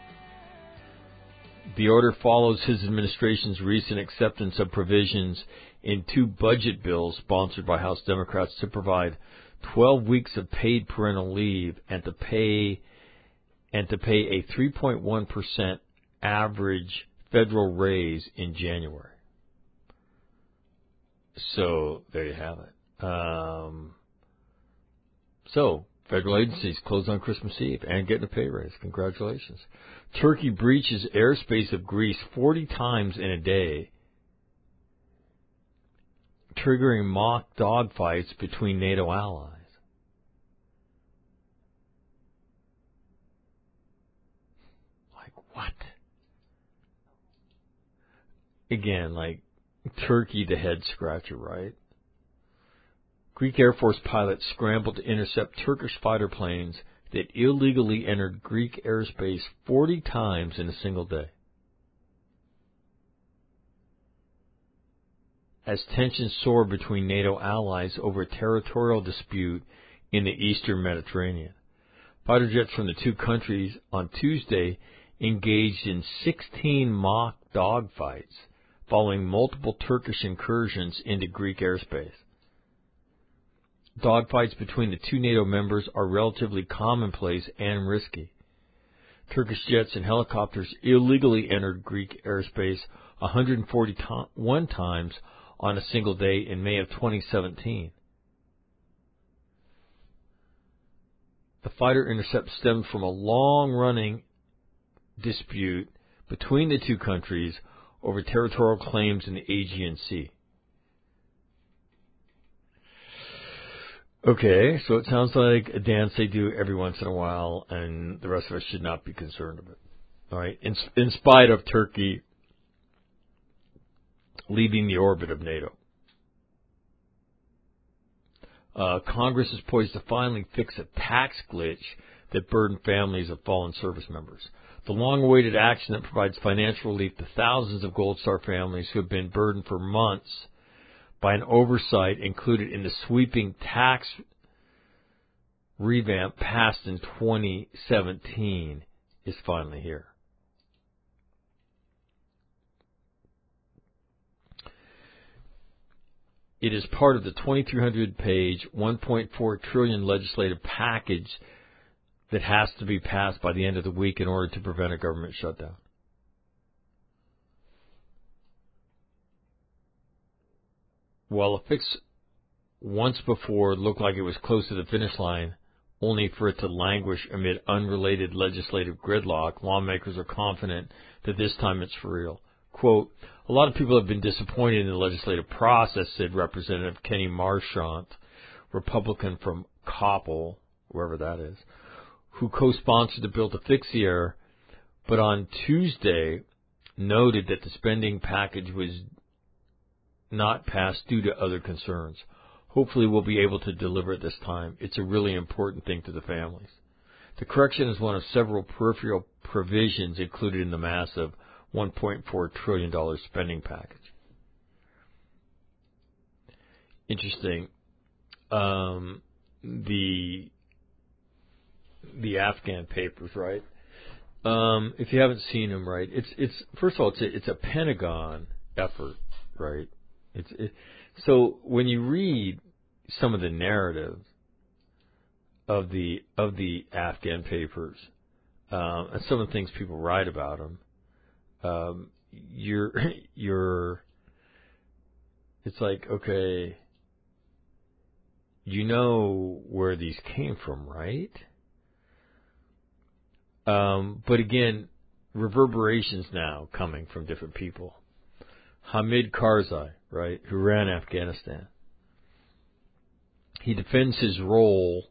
The order follows his administration's recent acceptance of provisions in 2 budget bills sponsored by House Democrats to provide 12 weeks of paid parental leave and to pay a 3.1% average federal raise in January. So there you have it. So federal agencies closed on Christmas Eve and getting a pay raise. Congratulations. Turkey breaches airspace of Greece 40 times in a day, triggering mock dogfights between NATO allies. Like what? Again, like Turkey, the head scratcher, right? Greek Air Force pilots scrambled to intercept Turkish fighter planes that illegally entered Greek airspace 40 times in a single day. As tensions soar between NATO allies over a territorial dispute in the eastern Mediterranean, fighter jets from the 2 countries on Tuesday engaged in 16 mock dogfights following multiple Turkish incursions into Greek airspace. Dogfights between the 2 NATO members are relatively commonplace and risky. Turkish jets and helicopters illegally entered Greek airspace 141 times on a single day in May of 2017. The fighter intercept stemmed from a long-running dispute between the 2 countries over territorial claims in the Aegean Sea. Okay, so it sounds like a dance they do every once in a while, and the rest of us should not be concerned of it. All right, in spite of Turkey leaving the orbit of NATO. Congress is poised to finally fix a tax glitch that burdened families of fallen service members. The long-awaited action that provides financial relief to thousands of Gold Star families who have been burdened for months by an oversight included in the sweeping tax revamp passed in 2017 is finally here. It is part of the 2,300-page, $1.4 trillion legislative package that has to be passed by the end of the week in order to prevent a government shutdown. While a fix once before looked like it was close to the finish line, only for it to languish amid unrelated legislative gridlock, lawmakers are confident that this time it's for real. Quote, a lot of people have been disappointed in the legislative process, said Representative Kenny Marchant, Republican from Coppell, wherever that is, who co-sponsored the bill to fix the error, but on Tuesday noted that the spending package was not passed due to other concerns. Hopefully we'll be able to deliver it this time. It's a really important thing to the families. The correction is one of several peripheral provisions included in the massive $1.4 trillion spending package. Interesting. The Afghan papers, right? If you haven't seen them, right? It's first of all, it's a Pentagon effort, right? So when you read some of the narratives of the Afghan papers, and some of the things people write about him, it's like, okay, you know where these came from, right? But again, reverberations now coming from different people. Hamid Karzai, right, who ran Afghanistan. He defends his role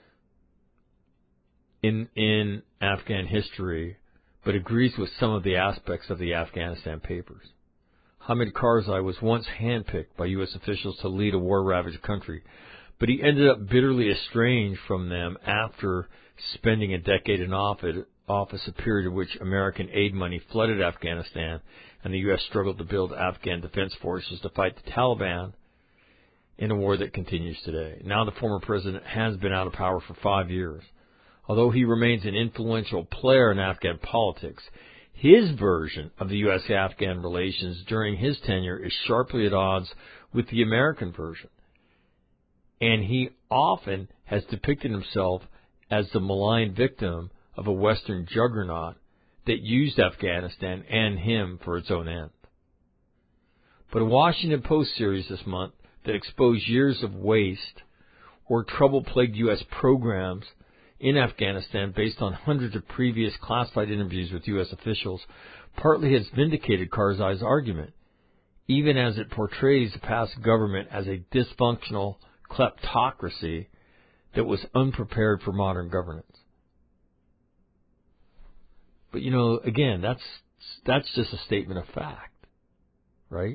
in Afghan history, but agrees with some of the aspects of the Afghanistan papers. Hamid Karzai was once handpicked by U.S. officials to lead a war-ravaged country, but he ended up bitterly estranged from them after spending a decade in office, a period in which American aid money flooded Afghanistan, and the U.S. struggled to build Afghan defense forces to fight the Taliban in a war that continues today. Now the former president has been out of power for 5 years. Although he remains an influential player in Afghan politics, his version of the U.S.-Afghan relations during his tenure is sharply at odds with the American version. And he often has depicted himself as the maligned victim of a Western juggernaut that used Afghanistan and him for its own end. But a Washington Post series this month that exposed years of waste or trouble-plagued U.S. programs in Afghanistan based on hundreds of previous classified interviews with U.S. officials partly has vindicated Karzai's argument, even as it portrays the past government as a dysfunctional kleptocracy that was unprepared for modern governance. But, you know, again, that's just a statement of fact, right?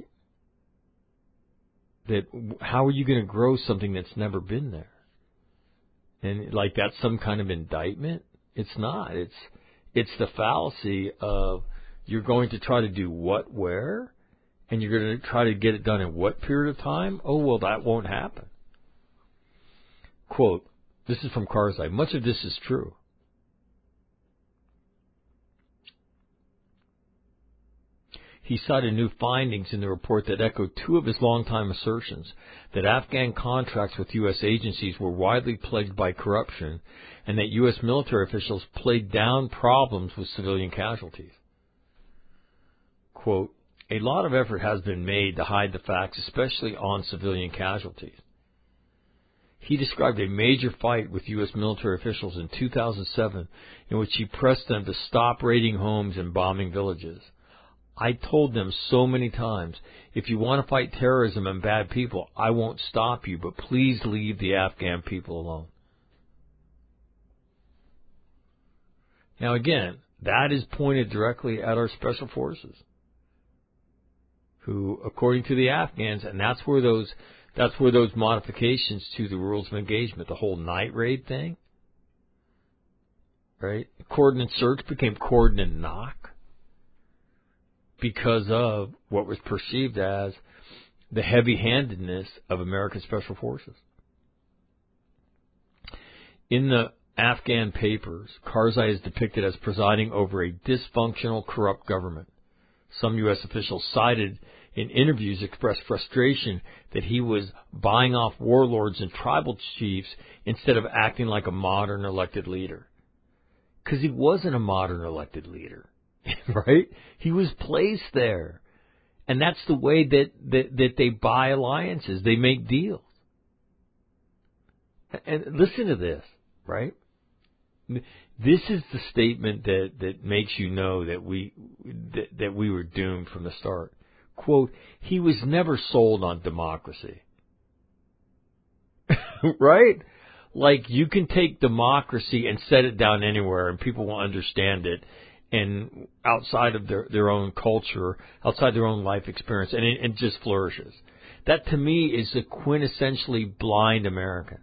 That how are you going to grow something that's never been there? And like that's some kind of indictment? It's not. It's the fallacy of you're going to try to do what, where, and you're going to try to get it done in what period of time? Oh, well, that won't happen. Quote, this is from Karzai. Much of this is true. He cited new findings in the report that echoed two of his longtime assertions, that Afghan contracts with U.S. agencies were widely plagued by corruption and that U.S. military officials played down problems with civilian casualties. Quote, a lot of effort has been made to hide the facts, especially on civilian casualties. He described a major fight with U.S. military officials in 2007 in which he pressed them to stop raiding homes and bombing villages. I told them so many times, if you want to fight terrorism and bad people, I won't stop you, but please leave the Afghan people alone. Now again, that is pointed directly at our special forces, who, according to the Afghans, and that's where those modifications to the rules of engagement, the whole night raid thing, right? Coordinate search became coordinate knock, because of what was perceived as the heavy-handedness of American Special Forces. In the Afghan papers, Karzai is depicted as presiding over a dysfunctional, corrupt government. Some U.S. officials cited in interviews expressed frustration that he was buying off warlords and tribal chiefs instead of acting like a modern elected leader. Because he wasn't a modern elected leader. Right? He was placed there. And that's the way that they buy alliances. They make deals. And listen to this, right? This is the statement that makes you know that we were doomed from the start. Quote, he was never sold on democracy. Right? Like, you can take democracy and set it down anywhere and people will understand it. And outside of their own culture, outside their own life experience, and it just flourishes. That, to me, is a quintessentially blind American.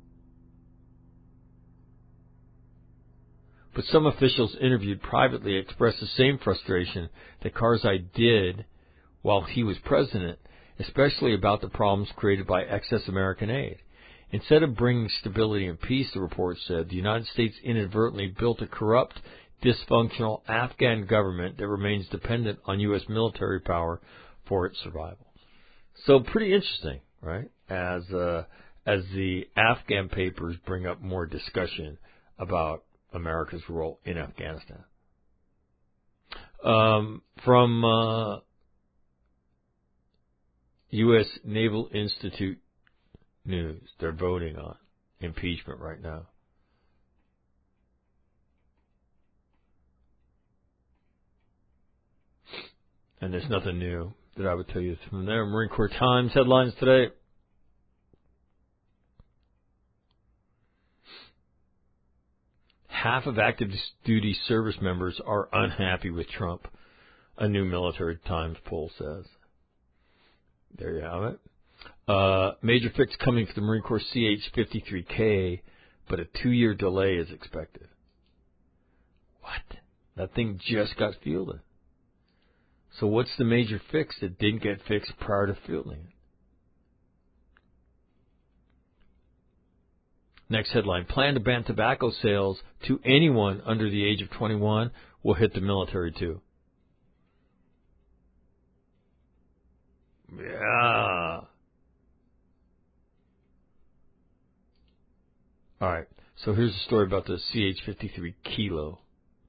But some officials interviewed privately expressed the same frustration that Karzai did while he was president, especially about the problems created by excess American aid. Instead of bringing stability and peace, the report said, the United States inadvertently built a corrupt, dysfunctional Afghan government that remains dependent on U.S. military power for its survival. So pretty interesting, right? As the Afghan papers bring up more discussion about America's role in Afghanistan. From U.S. Naval Institute News, they're voting on impeachment right now. And there's nothing new that I would tell you from there. Marine Corps Times headlines today. Half of active duty service members are unhappy with Trump, a new Military Times poll says. There you have it. Major fix coming for the Marine Corps CH-53K, but a 2-year delay is expected. What? That thing just got fielded. So what's the major fix that didn't get fixed prior to fielding it? Next headline, plan to ban tobacco sales to anyone under the age of 21 will hit the military too. Yeah. All right, so here's a story about the CH-53 Kilo.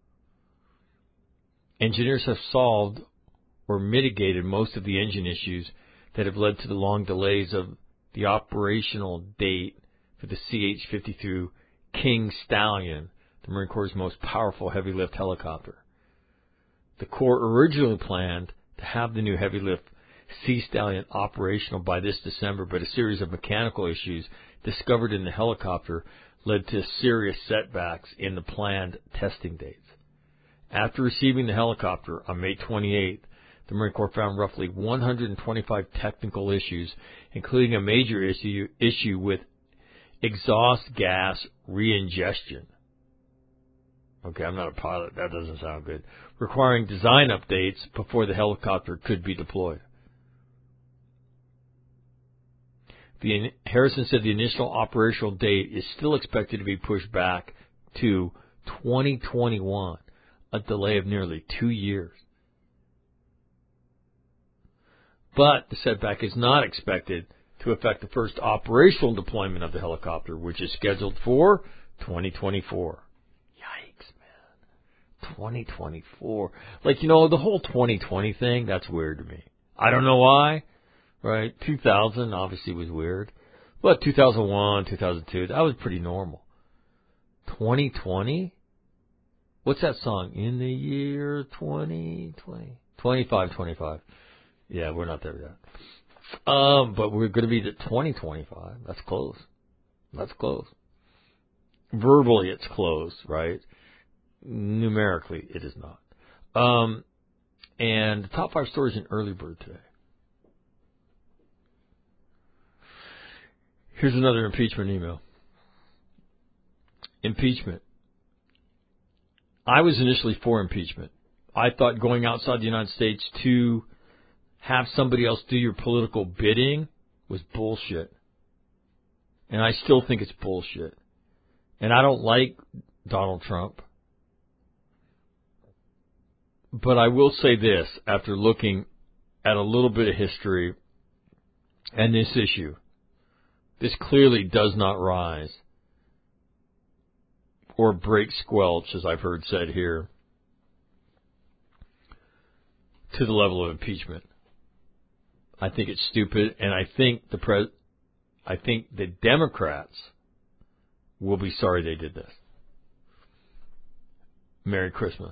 Engineers have solved or mitigated most of the engine issues that have led to the long delays of the operational date for the CH-53 King Stallion, the Marine Corps' most powerful heavy-lift helicopter. The Corps originally planned to have the new heavy-lift Sea Stallion operational by this December, but a series of mechanical issues discovered in the helicopter led to serious setbacks in the planned testing dates. After receiving the helicopter on May 28th, the Marine Corps found roughly 125 technical issues, including a major issue with exhaust gas reingestion. Okay, I'm not a pilot. That doesn't sound good. Requiring design updates before the helicopter could be deployed. Harrison said the initial operational date is still expected to be pushed back to 2021, a delay of nearly 2 years. But the setback is not expected to affect the first operational deployment of the helicopter, which is scheduled for 2024. Yikes, man. 2024. Like, you know, the whole 2020 thing, that's weird to me. I don't know why, right? 2000 obviously was weird. But 2001, 2002, that was pretty normal. 2020? What's that song? In the year 2020? 25. Yeah, we're not there yet. But we're going to be at 2025. That's close. That's close. Verbally, it's close, right? Numerically, it is not. And the top 5 stories in Early Bird today. Here's another impeachment email. Impeachment. I was initially for impeachment. I thought going outside the United States to have somebody else do your political bidding was bullshit. And I still think it's bullshit. And I don't like Donald Trump. But I will say this, after looking at a little bit of history and this issue, this clearly does not rise or break squelch, as I've heard said here, to the level of impeachment. I think it's stupid, and I think the Democrats will be sorry they did this. Merry Christmas.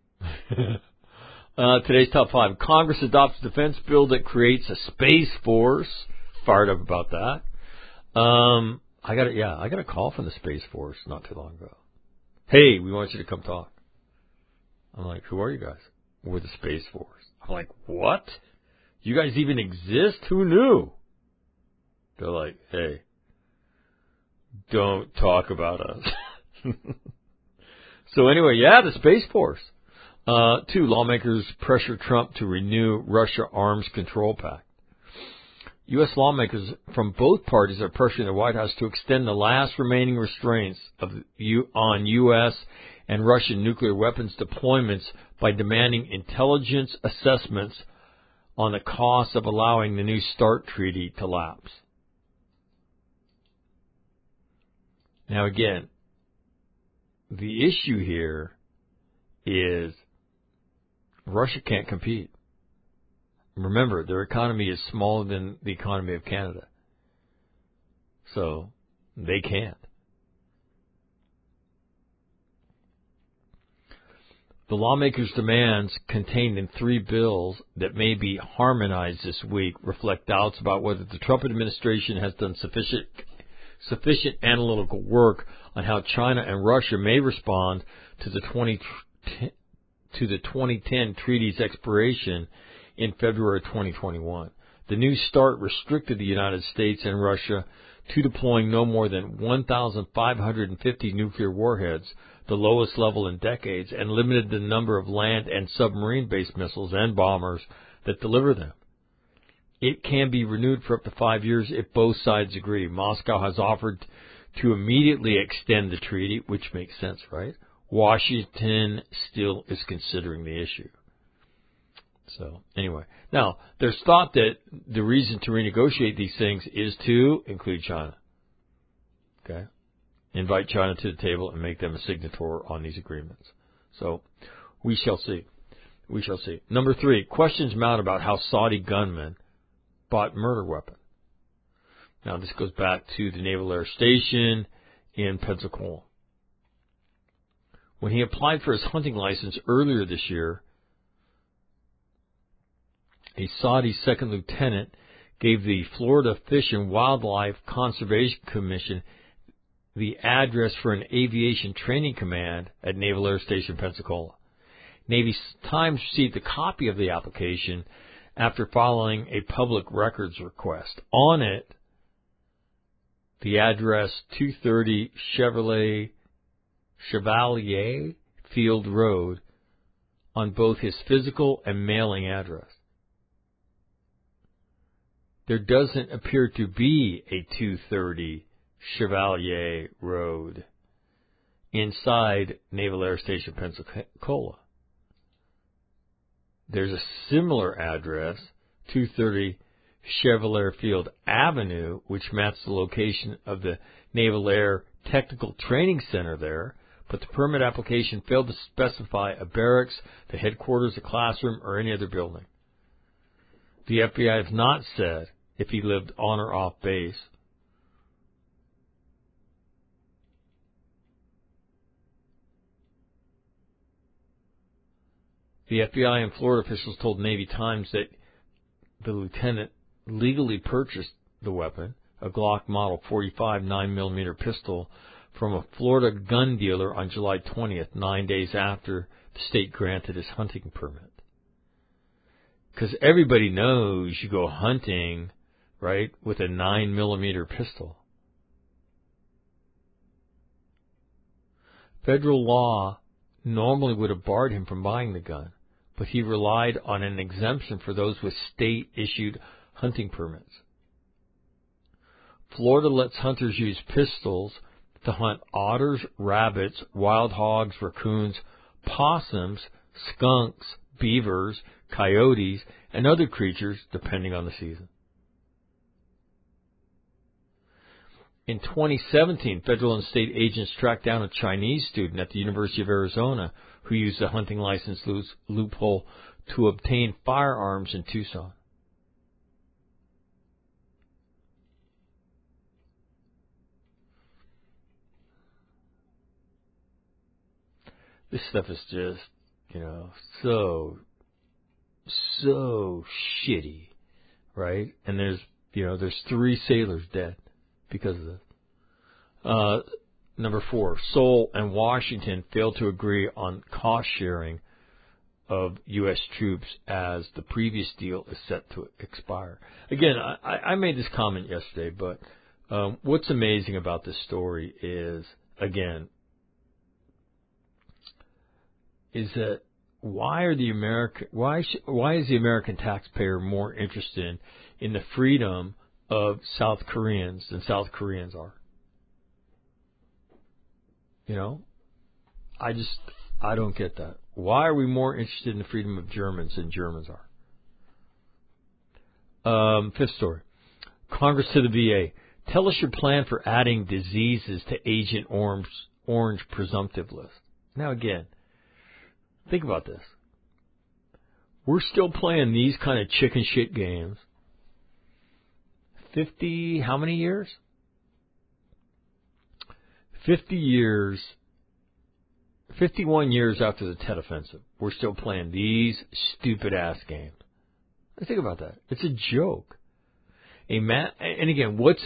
Today's top 5. Congress adopts a defense bill that creates a space force. Fired up about that. I got a call from the Space Force not too long ago. Hey, we want you to come talk. I'm like, who are you guys? We're the Space Force. I'm like, what? You guys even exist? Who knew? They're like, hey, don't talk about us. So anyway, yeah, the Space Force. 2, lawmakers pressure Trump to renew Russia arms control pact. U.S. lawmakers from both parties are pressuring the White House to extend the last remaining restraints on U.S. and Russian nuclear weapons deployments by demanding intelligence assessments on the cost of allowing the New START treaty to lapse. Now again, the issue here is Russia can't compete. Remember, their economy is smaller than the economy of Canada. So, they can't. The lawmakers' demands contained in 3 bills that may be harmonized this week reflect doubts about whether the Trump administration has done sufficient analytical work on how China and Russia may respond to the 2010 treaty's expiration in February 2021. The New START restricted the United States and Russia to deploying no more than 1,550 nuclear warheads, the lowest level in decades, and limited the number of land and submarine-based missiles and bombers that deliver them. It can be renewed for up to 5 years if both sides agree. Moscow has offered to immediately extend the treaty, which makes sense, right? Washington still is considering the issue. So, anyway. Now, there's thought that the reason to renegotiate these things is to include China. Okay? Invite China to the table and make them a signatory on these agreements. So, we shall see. We shall see. Number 3, questions mount about how Saudi gunmen bought murder weapon. Now, this goes back to the Naval Air Station in Pensacola. When he applied for his hunting license earlier this year, a Saudi second lieutenant gave the Florida Fish and Wildlife Conservation Commission the address for an aviation training command at Naval Air Station, Pensacola. Navy Times received a copy of the application after filing a public records request. On it, the address 230 Chevalier Field Road on both his physical and mailing address. There doesn't appear to be a 230 Chevalier Road inside Naval Air Station, Pensacola. There's a similar address, 230 Chevalier Field Avenue, which maps the location of the Naval Air Technical Training Center there, but the permit application failed to specify a barracks, the headquarters, a classroom, or any other building. The FBI has not said if he lived on or off base. The FBI and Florida officials told Navy Times that the lieutenant legally purchased the weapon, a Glock Model 45 9mm pistol, from a Florida gun dealer on July 20th, 9 days after the state granted his hunting permit. Because everybody knows you go hunting, right, with a 9mm pistol. Federal law normally would have barred him from buying the gun, but he relied on an exemption for those with state-issued hunting permits. Florida lets hunters use pistols to hunt otters, rabbits, wild hogs, raccoons, possums, skunks, beavers, coyotes, and other creatures, depending on the season. In 2017, federal and state agents tracked down a Chinese student at the University of Arizona who used a hunting license loophole to obtain firearms in Tucson. This stuff is just, so shitty, right? And there's 3 sailors dead because of this. Number 4, Seoul and Washington failed to agree on cost sharing of U.S. troops as the previous deal is set to expire. Again, I made this comment yesterday, but what's amazing about this story is, again, is that why is the American taxpayer more interested in the freedom of South Koreans than South Koreans are? I don't get that. Why are we more interested in the freedom of Germans than Germans are? 5th story. Congress to the VA. Tell us your plan for adding diseases to Agent Orange presumptive list. Now again, think about this. We're still playing these kind of chicken shit games. 50, how many years? 50 years, 51 years after the Tet Offensive, we're still playing these stupid-ass games. Think about that. It's a joke. And again, what's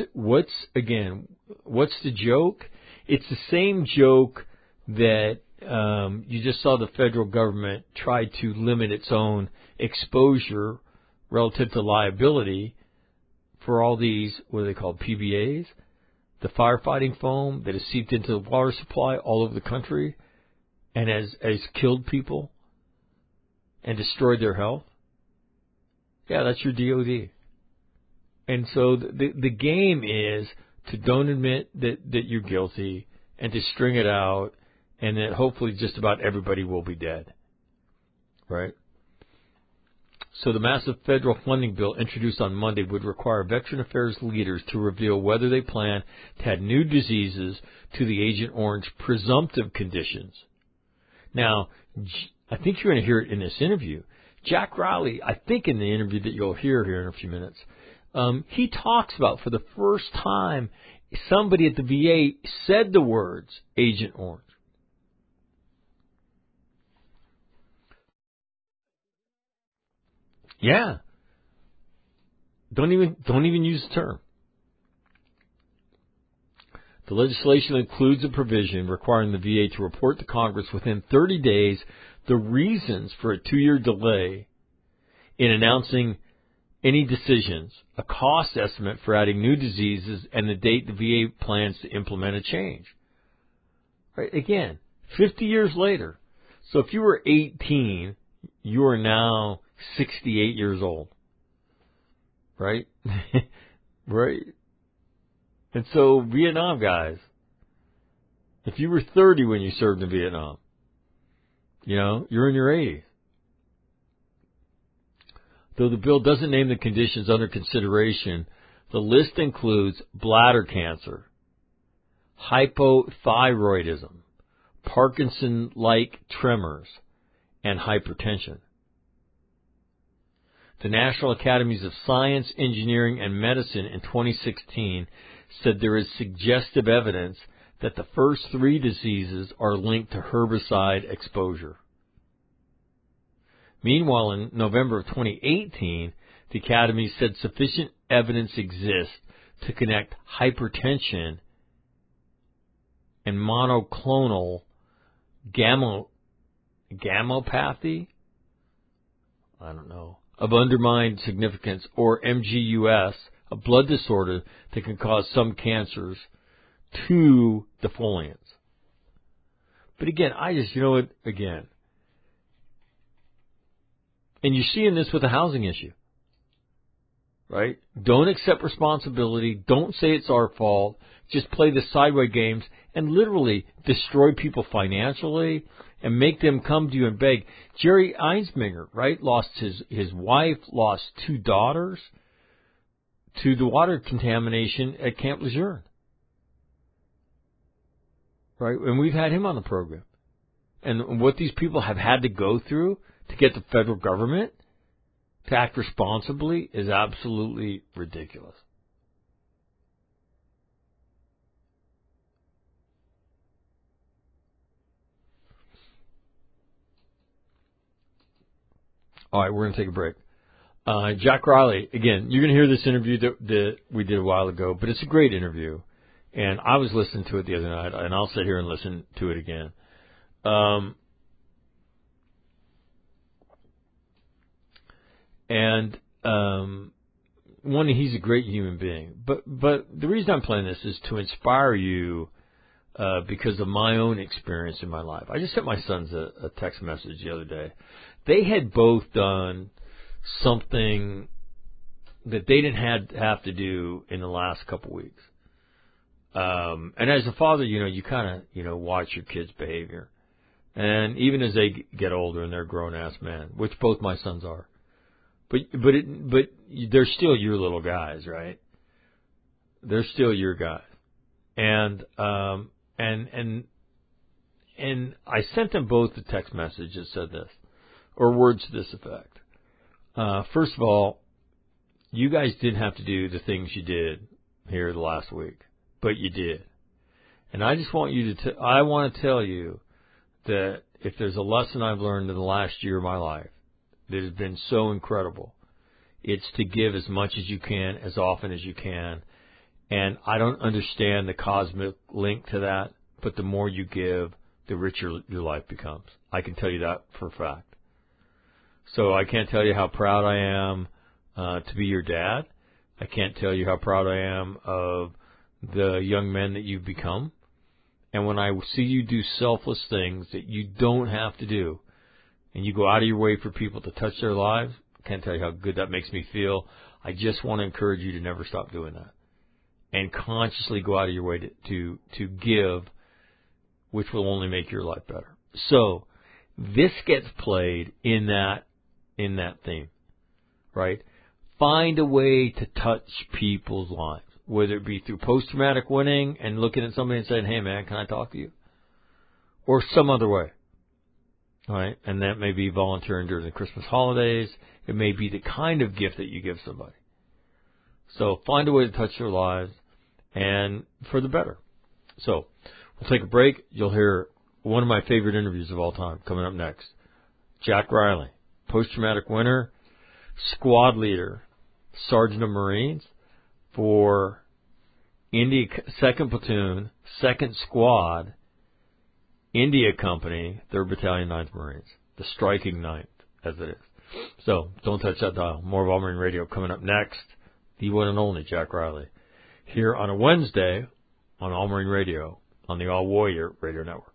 the joke? It's the same joke that you just saw the federal government try to limit its own exposure relative to liability for all these, what are they called, PBAs? The firefighting foam that has seeped into the water supply all over the country and has killed people and destroyed their health. Yeah, that's your DOD. And so the game is to don't admit that you're guilty and to string it out, and that hopefully just about everybody will be dead. Right? So the massive federal funding bill introduced on Monday would require Veteran Affairs leaders to reveal whether they plan to add new diseases to the Agent Orange presumptive conditions. Now, I think you're going to hear it in this interview. Jack Riley, I think in the interview that you'll hear here in a few minutes, he talks about for the first time somebody at the VA said the words Agent Orange. Yeah. Don't even use the term. The legislation includes a provision requiring the VA to report to Congress within 30 days the reasons for a 2-year delay in announcing any decisions, a cost estimate for adding new diseases, and the date the VA plans to implement a change. Right? Again, 50 years later. So if you were 18, you are now 68 years old. Right? Right? And so, Vietnam guys, if you were 30 when you served in Vietnam, you're in your 80s. Though the bill doesn't name the conditions under consideration, the list includes bladder cancer, hypothyroidism, Parkinson-like tremors, and hypertension. The National Academies of Science, Engineering, and Medicine in 2016 said there is suggestive evidence that the first 3 diseases are linked to herbicide exposure. Meanwhile, in November of 2018, the Academy said sufficient evidence exists to connect hypertension and monoclonal gammopathy, I don't know, of undermined significance, or MGUS, a blood disorder that can cause some cancers, to defoliants. But again, again, and you're seeing this with the housing issue, right? Don't accept responsibility. Don't say it's our fault. Just play the sideway games and literally destroy people financially and make them come to you and beg. Jerry Einsminger, right, lost his wife, lost 2 daughters to the water contamination at Camp Lejeune. Right? And we've had him on the program. And what these people have had to go through to get the federal government to act responsibly is absolutely ridiculous. All right, we're going to take a break. Jack Riley, again, you're going to hear this interview that we did a while ago, but it's a great interview. And I was listening to it the other night, and I'll sit here and listen to it again. He's a great human being. But the reason I'm playing this is to inspire you because of my own experience in my life. I just sent my sons a text message the other day. They had both done something that they didn't have to do in the last couple weeks. And as a father, you kind of, watch your kids' behavior. And even as they get older and they're grown-ass men, which both my sons are. But they're still your little guys, right? They're still your guys. And And I sent them both a text message that said this, or words to this effect. First of all, you guys didn't have to do the things you did here the last week, but you did. And I just want you to, I want to tell you that if there's a lesson I've learned in the last year of my life that has been so incredible, it's to give as much as you can, as often as you can. And I don't understand the cosmic link to that, but the more you give, the richer your life becomes. I can tell you that for a fact. So I can't tell you how proud I am to be your dad. I can't tell you how proud I am of the young men that you've become. And when I see you do selfless things that you don't have to do, and you go out of your way for people to touch their lives, I can't tell you how good that makes me feel. I just want to encourage you to never stop doing that. And consciously go out of your way to give, which will only make your life better. So this gets played in that theme, right? Find a way to touch people's lives, whether it be through post-traumatic winning and looking at somebody and saying, hey, man, can I talk to you? Or some other way, all right? And that may be volunteering during the Christmas holidays. It may be the kind of gift that you give somebody. So find a way to touch their lives and for the better. So we'll take a break. You'll hear one of my favorite interviews of all time coming up next. Jack Riley, post-traumatic winner, squad leader, Sergeant of Marines for India 2nd Platoon, 2nd Squad, India Company, 3rd Battalion, 9th Marines. The striking 9th, as it is. So don't touch that dial. More of All Marine Radio coming up next. The one and only Jack Riley. Here on a Wednesday on All Marine Radio on the All Warrior Radio Network.